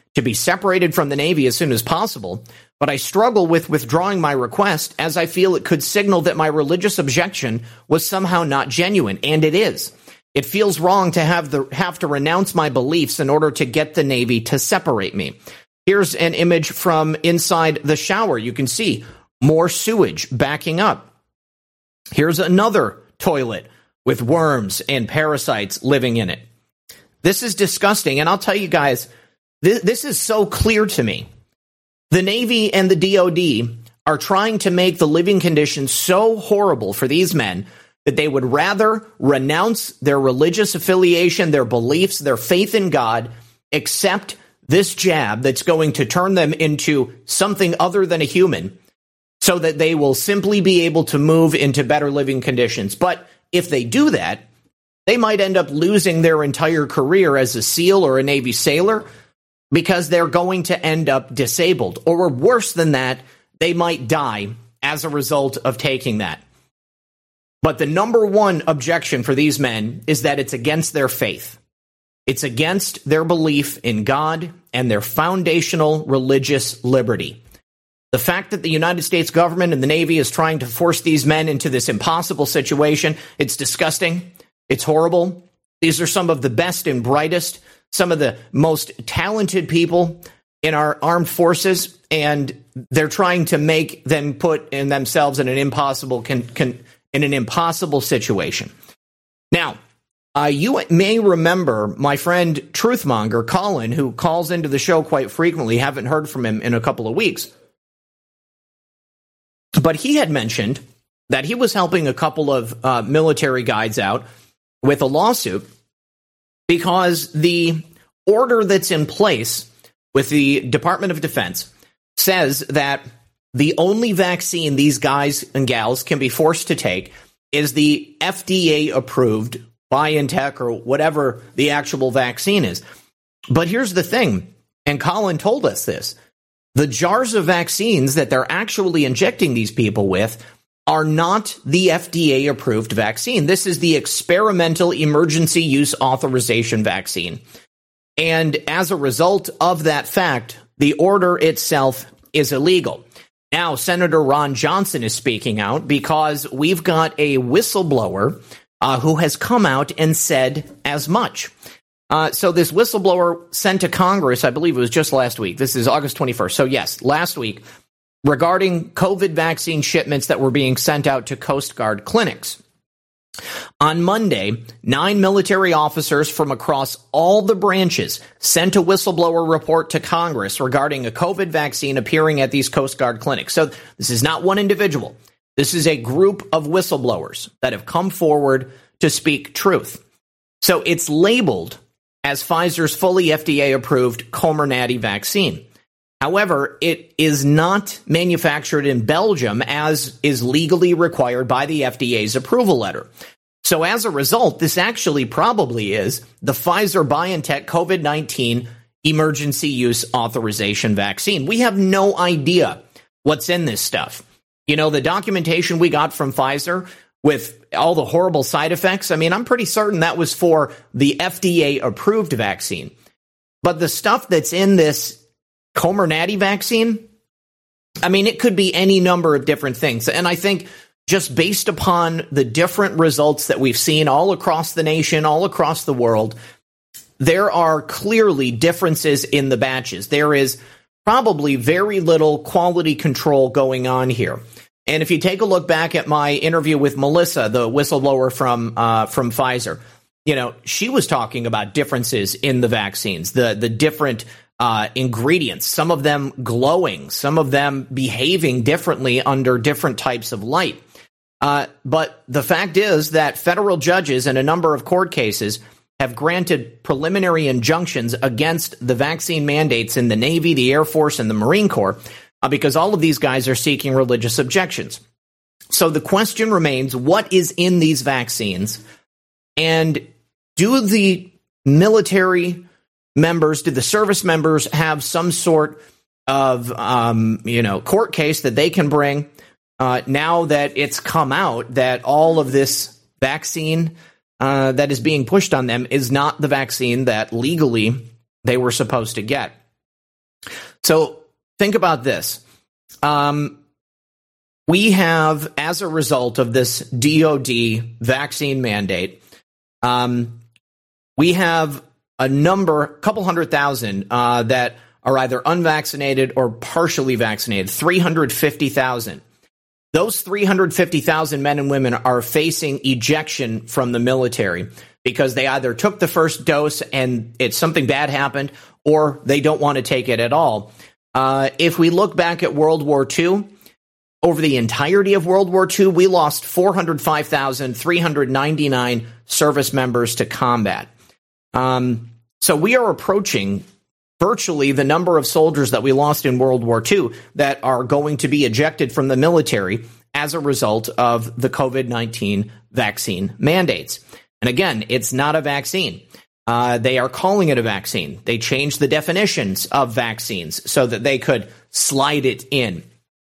Speaker 3: to be separated from the Navy as soon as possible, but I struggle with withdrawing my request as I feel it could signal that my religious objection was somehow not genuine, and it is. It feels wrong to have the have to renounce my beliefs in order to get the Navy to separate me. Here's an image from inside the shower. You can see more sewage backing up. Here's another toilet with worms and parasites living in it. This is disgusting, and I'll tell you guys, this, this is so clear to me. The Navy and the D O D are trying to make the living conditions so horrible for these men that they would rather renounce their religious affiliation, their beliefs, their faith in God, accept this jab that's going to turn them into something other than a human, so that they will simply be able to move into better living conditions. But if they do that, they might end up losing their entire career as a SEAL or a Navy sailor because they're going to end up disabled. Or worse than that, they might die as a result of taking that. But the number one objection for these men is that it's against their faith. It's against their belief in God and their foundational religious liberty. The fact that the United States government and the Navy is trying to force these men into this impossible situation, it's disgusting. It's horrible. These are some of the best and brightest, some of the most talented people in our armed forces, and they're trying to make them put in themselves in an impossible con, con, in an impossible situation. Now, uh, you may remember my friend Truthmonger Colin, who calls into the show quite frequently. Haven't heard from him in a couple of weeks. But he had mentioned that he was helping a couple of uh, military guys out with a lawsuit because the order that's in place with the Department of Defense says that the only vaccine these guys and gals can be forced to take is the F D A-approved BioNTech or whatever the actual vaccine is. But here's the thing, and Colin told us this. The jars of vaccines that they're actually injecting these people with are not the F D A-approved vaccine. This is the experimental emergency use authorization vaccine. And as a result of that fact, the order itself is illegal. Now, Senator Ron Johnson is speaking out because we've got a whistleblower uh, who has come out and said as much. Uh, so this whistleblower sent to Congress, I believe it was just last week. This is August twenty-first. So yes, last week, regarding COVID vaccine shipments that were being sent out to Coast Guard clinics. On Monday, nine military officers from across all the branches sent a whistleblower report to Congress regarding a COVID vaccine appearing at these Coast Guard clinics. So this is not one individual. This is a group of whistleblowers that have come forward to speak truth. So it's labeled as Pfizer's fully F D A-approved Comirnaty vaccine. However, it is not manufactured in Belgium as is legally required by the F D A's approval letter. So as a result, this actually probably is the Pfizer-BioNTech COVID nineteen emergency use authorization vaccine. We have no idea what's in this stuff. You know, the documentation we got from Pfizer with all the horrible side effects, I mean, I'm pretty certain that was for the F D A-approved vaccine. But the stuff that's in this Comirnaty vaccine, I mean, it could be any number of different things. And I think just based upon the different results that we've seen all across the nation, all across the world, there are clearly differences in the batches. There is probably very little quality control going on here. And if you take a look back at my interview with Melissa, the whistleblower from uh, from Pfizer, you know, she was talking about differences in the vaccines, the the different uh, ingredients, some of them glowing, some of them behaving differently under different types of light. Uh, but the fact is that federal judges in a number of court cases have granted preliminary injunctions against the vaccine mandates in the Navy, the Air Force, and the Marine Corps, uh, because all of these guys are seeking religious objections. So the question remains, what is in these vaccines? And do the military members, do the service members have some sort of, um, you know, court case that they can bring uh, now that it's come out that all of this vaccine uh, that is being pushed on them is not the vaccine that legally they were supposed to get? So think about this. Um, we have, as a result of this D O D vaccine mandate, um, we have a number, a couple hundred thousand uh, that are either unvaccinated or partially vaccinated, three hundred fifty thousand. Those three hundred fifty thousand men and women are facing ejection from the military because they either took the first dose and it's something bad happened, or they don't want to take it at all. Uh, if we look back at World War Two, over the entirety of World War Two, we lost four hundred five thousand three hundred ninety-nine service members to combat. Um, so we are approaching virtually the number of soldiers that we lost in World War Two that are going to be ejected from the military as a result of the COVID nineteen vaccine mandates. And again, it's not a vaccine. Uh, they are calling it a vaccine. They changed the definitions of vaccines so that they could slide it in.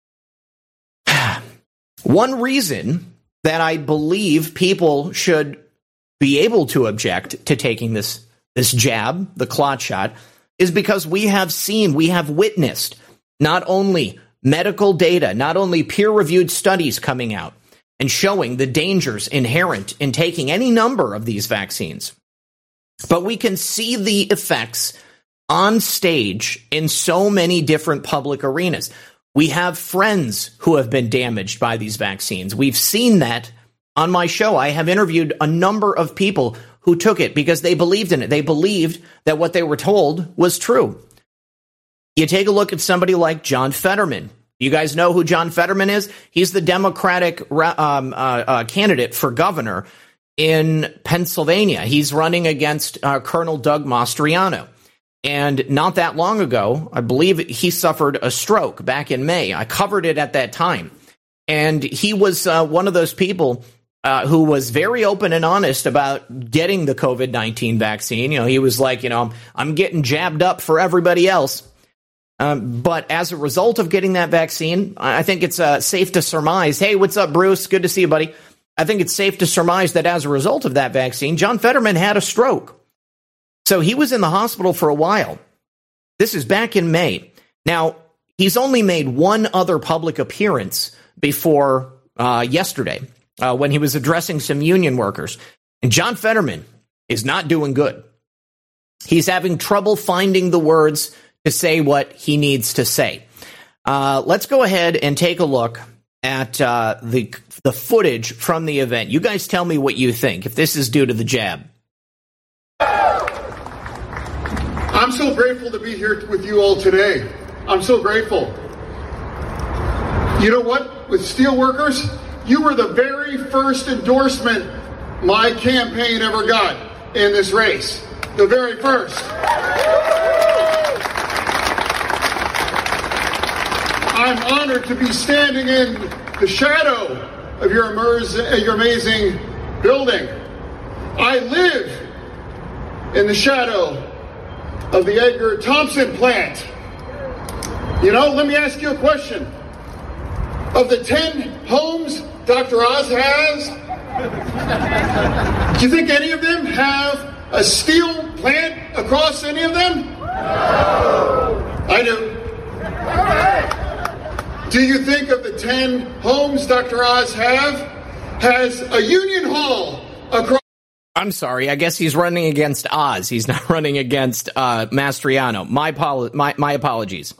Speaker 3: One reason that I believe people should be able to object to taking this, this jab, the clot shot, is because we have seen, we have witnessed not only medical data, not only peer-reviewed studies coming out and showing the dangers inherent in taking any number of these vaccines, but we can see the effects on stage in so many different public arenas. We have friends who have been damaged by these vaccines. We've seen that on my show. I have interviewed a number of people who took it because they believed in it. They believed that what they were told was true. You take a look at somebody like John Fetterman. You guys know who John Fetterman is? He's the Democratic um, uh, uh, candidate for governor in Pennsylvania. He's running against uh, Colonel Doug Mastriano. And not that long ago, I believe he suffered a stroke back in May. I covered it at that time. And he was uh, one of those people uh, who was very open and honest about getting the COVID nineteen vaccine. You know, he was like, you know, I'm, I'm getting jabbed up for everybody else. Um, but as a result of getting that vaccine, I think it's uh, safe to surmise. Hey, what's up, Bruce? Good to see you, buddy. I think it's safe to surmise that as a result of that vaccine, John Fetterman had a stroke. So he was in the hospital for a while. This is back in May. Now, he's only made one other public appearance before uh, yesterday uh, when he was addressing some union workers. And John Fetterman is not doing good. He's having trouble finding the words to say what he needs to say. Uh, let's go ahead and take a look at uh, the the footage from the event. You guys tell me what you think, if this is due to the jab.
Speaker 4: I'm so grateful to be here with you all today. I'm so grateful. You know what? With steelworkers, you were the very first endorsement my campaign ever got in this race. The very first. I'm honored to be standing in the shadow of your, your amazing building. I live in the shadow of the Edgar Thompson plant. You know, let me ask you a question. Of the ten homes Doctor Oz has, do you think any of them have a steel plant across any of them? No. I do. Do you think of the ten homes Doctor Oz have has a union hall across?
Speaker 3: I'm sorry. I guess he's running against Oz. He's not running against uh, Mastriano. My, poli- my my apologies.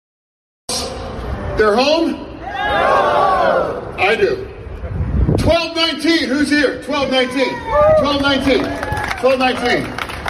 Speaker 4: Their home? No. I do. twelve nineteen. Who's here? twelve nineteen. twelve nineteen. twelve nineteen.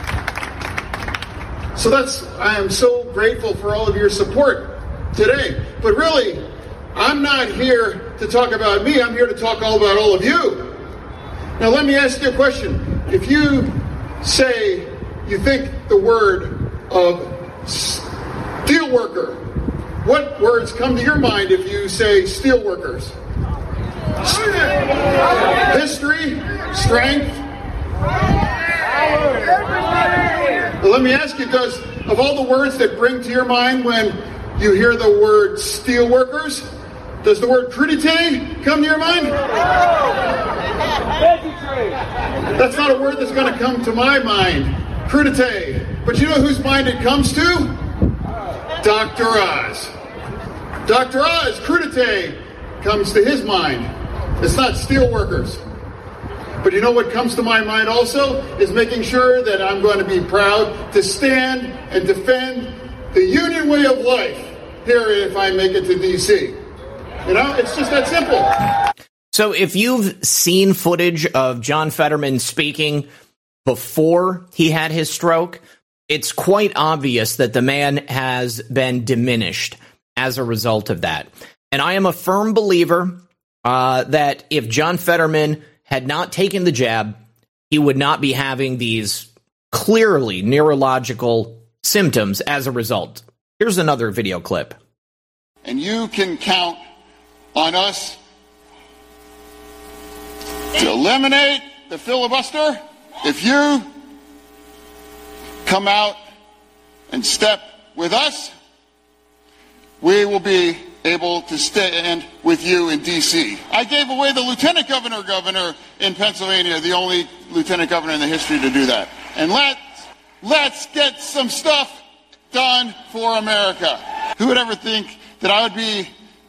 Speaker 4: So that's, I am so grateful for all of your support today. But really, I'm not here to talk about me. I'm here to talk all about all of you. Now, let me ask you a question. If you say you think the word of steelworker, what words come to your mind if you say steelworkers? History, strength. Well, let me ask you, does of all the words that bring to your mind when you hear the word steelworkers, does the word crudité come to your mind? That's not a word that's going to come to my mind. Crudité. But you know whose mind it comes to? Doctor Oz. Doctor Oz, crudité comes to his mind. It's not steelworkers. But you know what comes to my mind also is making sure that I'm going to be proud to stand and defend the union way of life here if I make it to D C. You know, it's just that simple.
Speaker 3: So if you've seen footage of John Fetterman speaking before he had his stroke, it's quite obvious that the man has been diminished as a result of that. And I am a firm believer uh, that if John Fetterman had not taken the jab, he would not be having these clearly neurological symptoms as a result. Here's another video clip.
Speaker 4: And you can count on us to eliminate the filibuster if you come out and step with us. We will be able to stand with you in D C. I gave away the lieutenant governor governor in Pennsylvania, the only lieutenant governor in the history to do that. And let's, let's get some stuff done for America. Who would ever think that I would be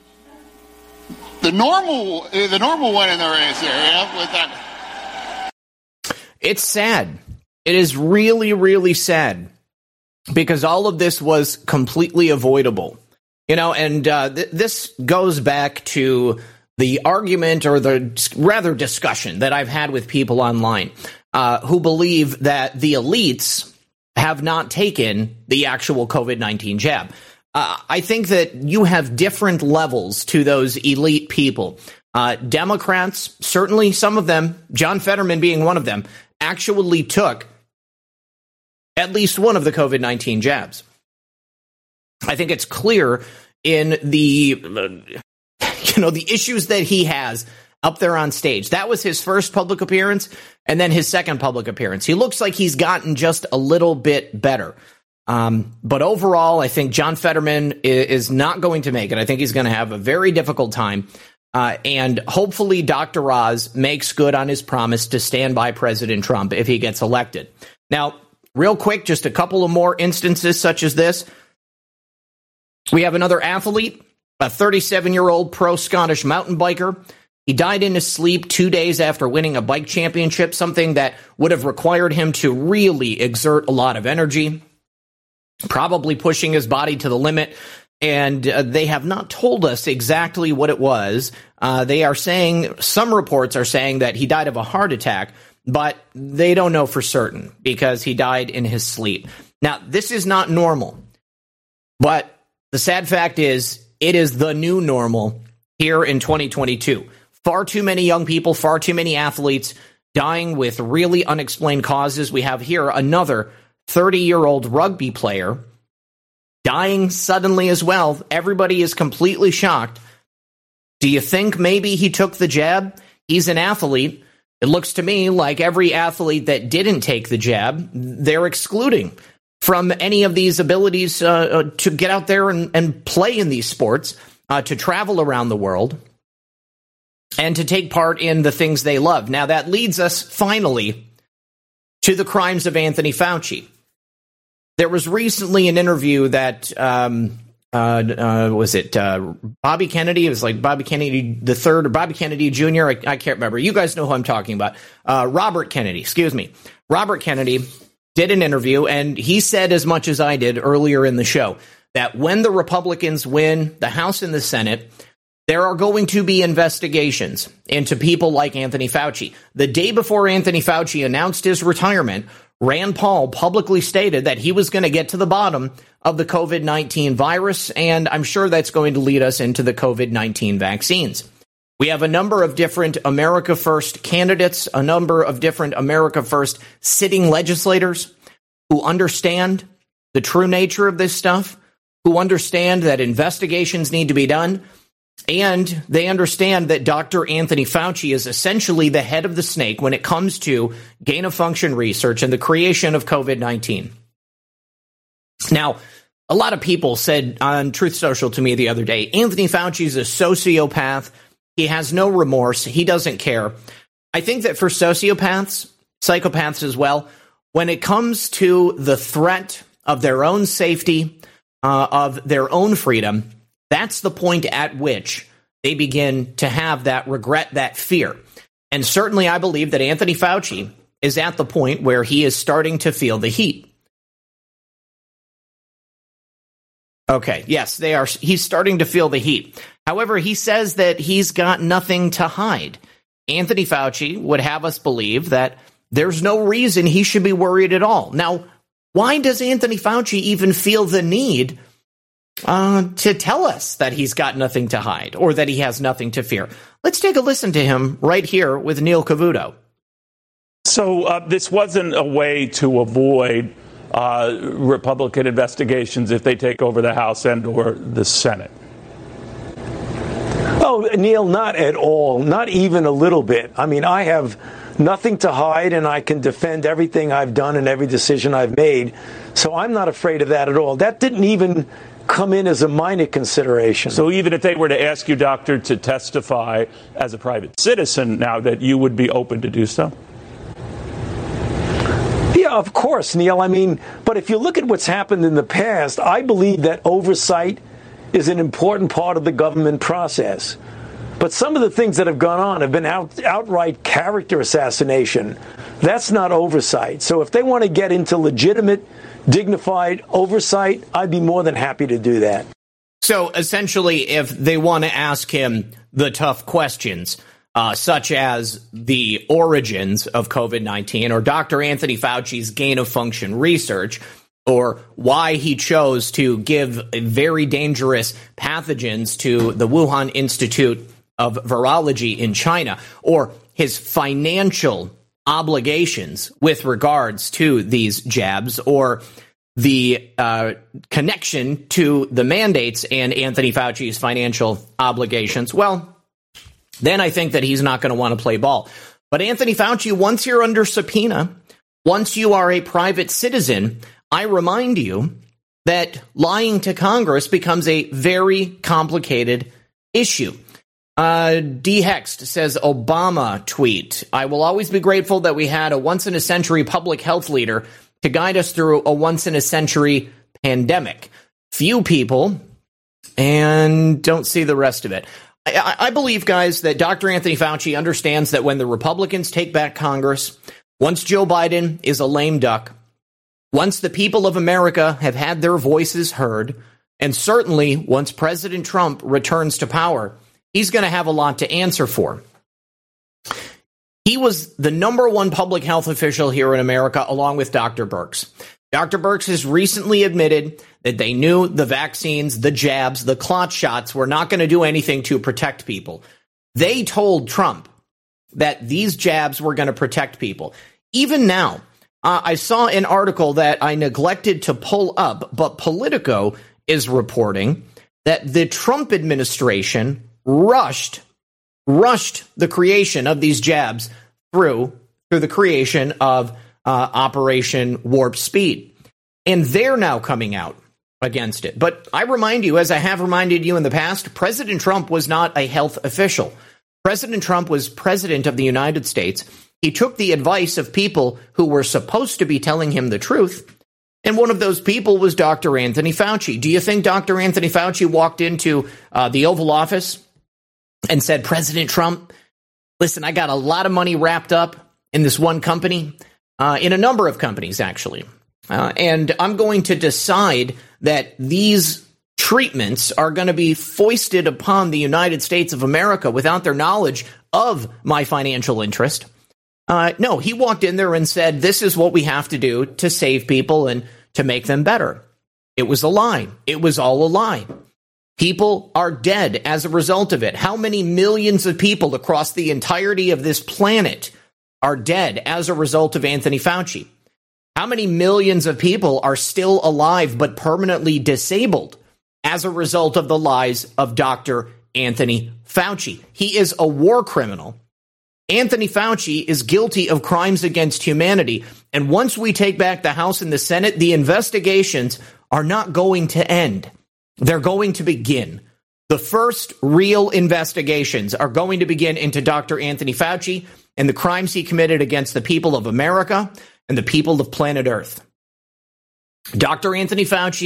Speaker 4: the normal, the normal one in the race here? Yeah, with that.
Speaker 3: It's sad. It is really, really sad because all of this was completely avoidable. You know, and uh, th- this goes back to the argument or the rather discussion that I've had with people online uh, who believe that the elites have not taken the actual COVID nineteen jab. Uh, I think that you have different levels to those elite people. Uh, Democrats, certainly some of them, John Fetterman being one of them, actually took at least one of the COVID nineteen jabs. I think it's clear in the, uh, you know, the issues that he has up there on stage. That was his first public appearance, and then his second public appearance. He looks like he's gotten just a little bit better. Um, but overall, I think John Fetterman is not going to make it. I think he's going to have a very difficult time. Uh, and hopefully Doctor Oz makes good on his promise to stand by President Trump if he gets elected. Now, real quick, just a couple of more instances such as this. We have another athlete, a thirty-seven-year-old pro-Scottish mountain biker. He died in his sleep two days after winning a bike championship, something that would have required him to really exert a lot of energy, probably pushing his body to the limit. And uh, they have not told us exactly what it was. Uh, they are saying, some reports are saying that he died of a heart attack, but they don't know for certain because he died in his sleep. Now, this is not normal, but the sad fact is it is the new normal here in twenty twenty-two. Far too many young people, far too many athletes dying with really unexplained causes. We have here another thirty-year-old rugby player dying suddenly as well. Everybody is completely shocked. Do you think maybe he took the jab? He's an athlete. It looks to me like every athlete that didn't take the jab, they're excluding from any of these abilities uh, uh, to get out there and, and play in these sports, uh, to travel around the world, and to take part in the things they love. Now, that leads us finally to the crimes of Anthony Fauci. There was recently an interview that, um, uh, uh, was it uh, Bobby Kennedy? It was like Bobby Kennedy the third or Bobby Kennedy Junior I, I can't remember. You guys know who I'm talking about. Uh, Robert Kennedy, excuse me. Robert Kennedy did an interview, and he said as much as I did earlier in the show, that when the Republicans win the House and the Senate, there are going to be investigations into people like Anthony Fauci. The day before Anthony Fauci announced his retirement, Rand Paul publicly stated that he was going to get to the bottom of the COVID nineteen virus, and I'm sure that's going to lead us into the COVID nineteen vaccines. We have a number of different America First candidates, a number of different America First sitting legislators who understand the true nature of this stuff, who understand that investigations need to be done, and they understand that Doctor Anthony Fauci is essentially the head of the snake when it comes to gain-of-function research and the creation of COVID nineteen. Now, a lot of people said on Truth Social to me the other day, Anthony Fauci is a sociopath. He has no remorse. He doesn't care. I think that for sociopaths, psychopaths as well, when it comes to the threat of their own safety, uh, of their own freedom, that's the point at which they begin to have that regret, that fear. And certainly I believe that Anthony Fauci is at the point where he is starting to feel the heat. Okay, yes, they are. He's starting to feel the heat. However, he says that he's got nothing to hide. Anthony Fauci would have us believe that there's no reason he should be worried at all. Now, why does Anthony Fauci even feel the need uh, to tell us that he's got nothing to hide or that he has nothing to fear? Let's take a listen to him right here with Neil Cavuto.
Speaker 5: So uh, this wasn't a way to avoid uh, Republican investigations if they take over the House and or the Senate.
Speaker 6: Oh, Neil, not at all. Not even a little bit. I mean, I have nothing to hide, and I can defend everything I've done and every decision I've made. So I'm not afraid of that at all. That didn't even come in as a minor consideration.
Speaker 5: So even if they were to ask you, Doctor, to testify as a private citizen now, that you would be open to do so?
Speaker 6: Yeah, of course, Neil. I mean, but if you look at what's happened in the past, I believe that oversight is an important part of the government process. But some of the things that have gone on have been out, outright character assassination. That's not oversight. So if they want to get into legitimate, dignified oversight, I'd be more than happy to do that.
Speaker 3: So essentially, if they want to ask him the tough questions, uh, such as the origins of COVID nineteen or Doctor Anthony Fauci's gain-of-function research, or why he chose to give very dangerous pathogens to the Wuhan Institute of Virology in China, or his financial obligations with regards to these jabs, or the uh, connection to the mandates and Anthony Fauci's financial obligations, well, then I think that he's not going to want to play ball. But Anthony Fauci, once you're under subpoena, once you are a private citizen, I remind you that lying to Congress becomes a very complicated issue. Uh, D. Hext says, Obama tweet, I will always be grateful that we had a once-in-a-century public health leader to guide us through a once-in-a-century pandemic. Few people, and don't see the rest of it. I, I believe, guys, that Doctor Anthony Fauci understands that when the Republicans take back Congress, once Joe Biden is a lame duck, once the people of America have had their voices heard, and certainly once President Trump returns to power, he's going to have a lot to answer for. He was the number one public health official here in America, along with Doctor Birx. Doctor Birx has recently admitted that they knew the vaccines, the jabs, the clot shots were not going to do anything to protect people. They told Trump that these jabs were going to protect people. Even now, uh, I saw an article that I neglected to pull up, but Politico is reporting that the Trump administration rushed, rushed the creation of these jabs through, through the creation of uh, Operation Warp Speed. And they're now coming out against it. But I remind you, as I have reminded you in the past, President Trump was not a health official. President Trump was president of the United States. He took the advice of people who were supposed to be telling him the truth. And one of those people was Doctor Anthony Fauci. Do you think Doctor Anthony Fauci walked into uh, the Oval Office and said, President Trump, listen, I got a lot of money wrapped up in this one company, uh, in a number of companies, actually. Uh, and I'm going to decide that these treatments are going to be foisted upon the United States of America without their knowledge of my financial interest. Uh, no, he walked in there and said, this is what we have to do to save people and to make them better. It was a lie. It was all a lie. People are dead as a result of it. How many millions of people across the entirety of this planet are dead as a result of Anthony Fauci? How many millions of people are still alive but permanently disabled as a result of the lies of Doctor Anthony Fauci? He is a war criminal. Anthony Fauci is guilty of crimes against humanity. And once we take back the House and the Senate, the investigations are not going to end. They're going to begin. The first real investigations are going to begin into Doctor Anthony Fauci and the crimes he committed against the people of America and the people of planet Earth. Doctor Anthony Fauci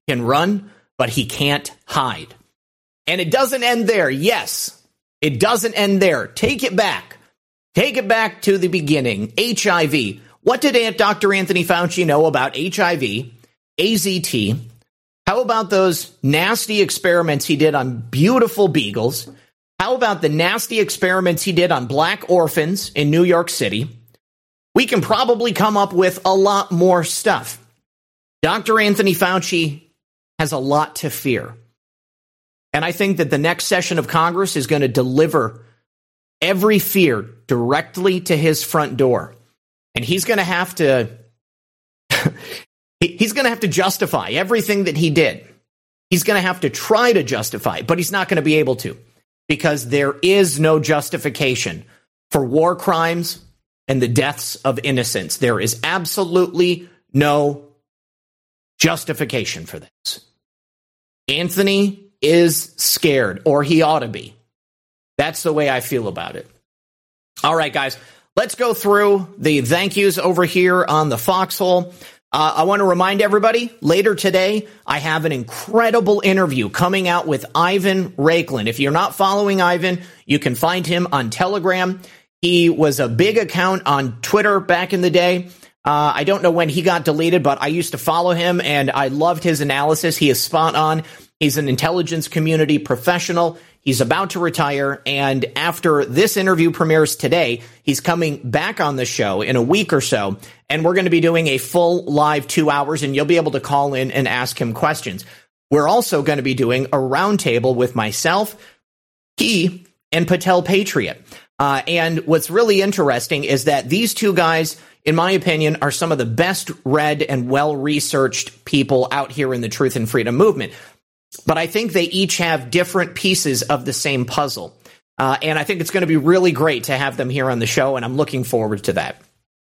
Speaker 3: can run, but he can't hide. And it doesn't end there. Yes, it doesn't end there. Take it back. Take it back to the beginning. H I V. What did Doctor Anthony Fauci know about H I V, A Z T? How about those nasty experiments he did on beautiful beagles? How about the nasty experiments he did on black orphans in New York City? We can probably come up with a lot more stuff. Doctor Anthony Fauci has a lot to fear. And I think that the next session of Congress is going to deliver every fear directly to his front door. And he's going to have to he's going to have to justify everything that he did. He's going to have to try to justify, but he's not going to be able to, because there is no justification for war crimes and the deaths of innocents. There is absolutely no justification for this. Anthony is scared, or he ought to be. That's the way I feel about it. All right, guys, let's go through the thank yous over here on the Foxhole. Uh, I want to remind everybody, later today, I have an incredible interview coming out with Ivan Raiklin. If you're not following Ivan, you can find him on Telegram. He was a big account on Twitter back in the day. Uh, I don't know when he got deleted, but I used to follow him, and I loved his analysis. He is spot on. He's an intelligence community professional. He's about to retire, and after this interview premieres today, he's coming back on the show in a week or so, and we're going to be doing a full live two hours, and you'll be able to call in and ask him questions. We're also going to be doing a roundtable with myself, he, and Patel Patriot. Uh, and what's really interesting is that these two guys, in my opinion, are some of the best read and well-researched people out here in the Truth and Freedom movement. But I think they each have different pieces of the same puzzle. Uh, and I think it's going to be really great to have them here on the show, and I'm looking forward to that.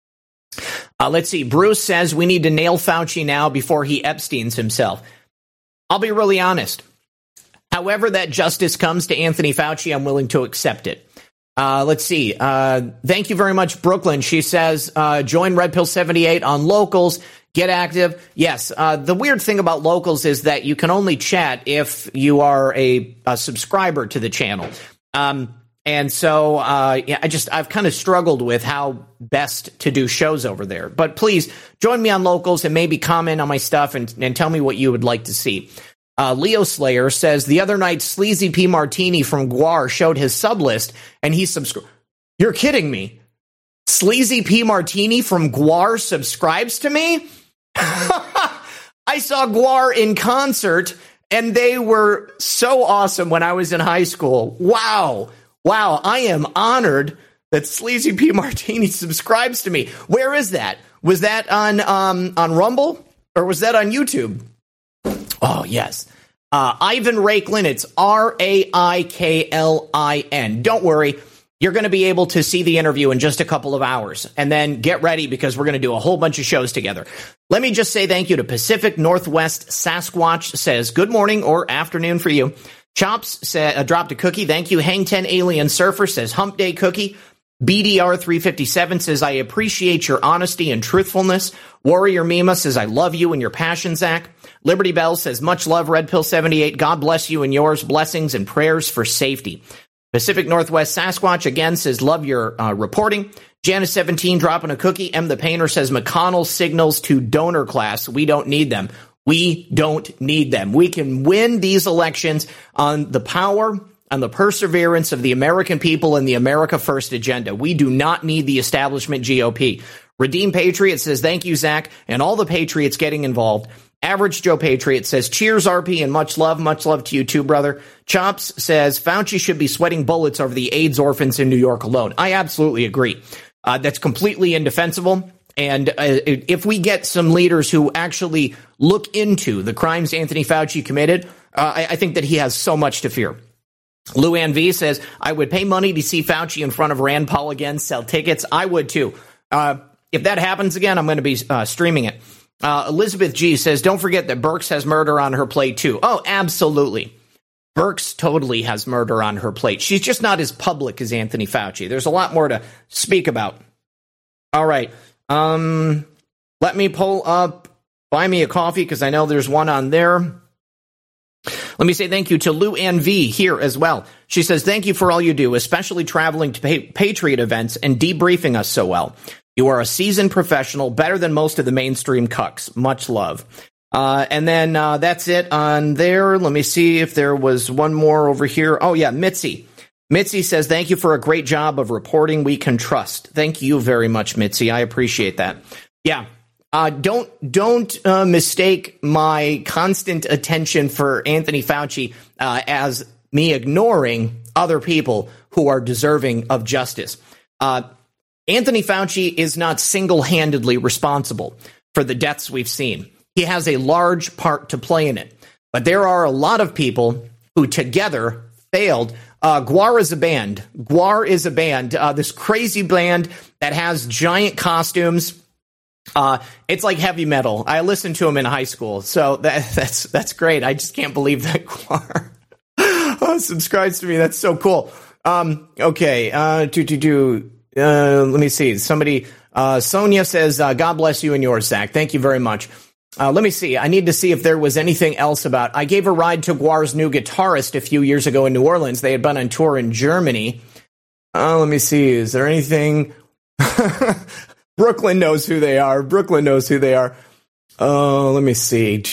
Speaker 3: Uh, let's see. Bruce says we need to nail Fauci now before he Epsteins himself. I'll be really honest. However that justice comes to Anthony Fauci, I'm willing to accept it. Uh, let's see. Uh, thank you very much, Brooklyn. She says, uh, join Red Pill seventy-eight on Locals. Get active. Yes. Uh, the weird thing about Locals is that you can only chat if you are a, a subscriber to the channel. Um, and so, uh, yeah, I just, I've kind of struggled with how best to do shows over there. But please join me on Locals and maybe comment on my stuff and, and tell me what you would like to see. Uh, Leo Slayer says the other night, Sleazy P. Martini from Guar showed his sub list and he subscribed. You're kidding me. Sleazy P. Martini from Guar subscribes to me? I saw Guar in concert, and they were so awesome when I was in high school. Wow. Wow. I am honored that Sleazy P. Martini subscribes to me. Where is that? Was that on um, on Rumble, or was that on YouTube? Oh, yes. Uh, Ivan Raiklin, it's R A I K L I N. Don't worry. You're going to be able to see the interview in just a couple of hours, and then get ready because we're going to do a whole bunch of shows together. Let me just say thank you to Pacific Northwest Sasquatch says good morning or afternoon for you. Chops said, uh, dropped a cookie. Thank you. Hang ten Alien Surfer says hump day cookie. B D R three fifty-seven says I appreciate your honesty and truthfulness. Warrior Mima says I love you and your passion, Zach. Liberty Bell says much love, Red Pill seventy-eight. God bless you and yours. Blessings and prayers for safety. Pacific Northwest Sasquatch again says, love your uh, reporting. Janice seventeen dropping a cookie. M. the Painter says, McConnell signals to donor class. We don't need them. We don't need them. We can win these elections on the power and the perseverance of the American people and the America First agenda. We do not need the establishment G O P. Redeem Patriot says, thank you, Zach, and all the Patriots getting involved. Average Joe Patriot says, cheers, R P, and much love. Much love to you too, brother. Chops says, Fauci should be sweating bullets over the AIDS orphans in New York alone. I absolutely agree. Uh, that's completely indefensible. And uh, if we get some leaders who actually look into the crimes Anthony Fauci committed, uh, I, I think that he has so much to fear. Luann V says, I would pay money to see Fauci in front of Rand Paul again, sell tickets. I would too. Uh, if that happens again, I'm going to be uh, streaming it. Uh, Elizabeth G says, don't forget that Birx has murder on her plate, too. Oh, absolutely. Birx totally has murder on her plate. She's just not as public as Anthony Fauci. There's a lot more to speak about. All right. Um, let me pull up. Buy Me a Coffee, because I know there's one on there. Let me say thank you to Lou Ann V here as well. She says, thank you for all you do, especially traveling to pa- Patriot events and debriefing us so well. You are a seasoned professional, better than most of the mainstream cucks. Much love. Uh, and then uh, that's it on there. Let me see if there was one more over here. Oh, yeah, Mitzi. Mitzi says, thank you for a great job of reporting we can trust. Thank you very much, Mitzi. I appreciate that. Yeah. Uh, don't don't uh, mistake my constant attention for Anthony Fauci uh, as me ignoring other people who are deserving of justice. Uh, Anthony Fauci is not single-handedly responsible for the deaths we've seen. He has a large part to play in it. But there are a lot of people who together failed. Uh, Gwar is a band. Gwar is a band, uh, this crazy band that has giant costumes. Uh, it's like heavy metal. I listened to him in high school, so that, that's that's great. I just can't believe that Gwar oh, subscribes to me. That's so cool. Um, okay, uh, do do do. Uh, let me see. Somebody, uh, Sonia says, uh, "God bless you and yours, Zach." Thank you very much. Uh, let me see. I need to see if there was anything else about. I gave a ride to Gwar's new guitarist a few years ago in New Orleans. They had been on tour in Germany. Uh, let me see. Is there anything? Brooklyn knows who they are. Brooklyn knows who they are. Oh, uh, let me see.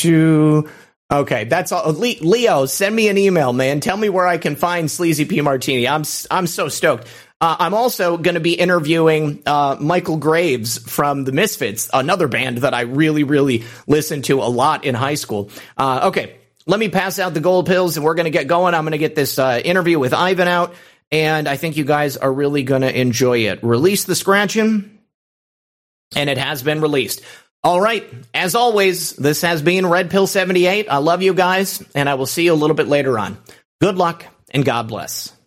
Speaker 3: Okay, that's all. Leo, send me an email, man. Tell me where I can find Sleazy P. Martini. I'm I'm so stoked. Uh, I'm also going to be interviewing uh, Michael Graves from the Misfits, another band that I really, really listened to a lot in high school. Uh, okay, let me pass out the gold pills, and we're going to get going. I'm going to get this uh, interview with Ivan out, and I think you guys are really going to enjoy it. Release the scratching. And it has been released. All right. As always, this has been Red Pill seventy-eight. I love you guys, and I will see you a little bit later on. Good luck, and God bless.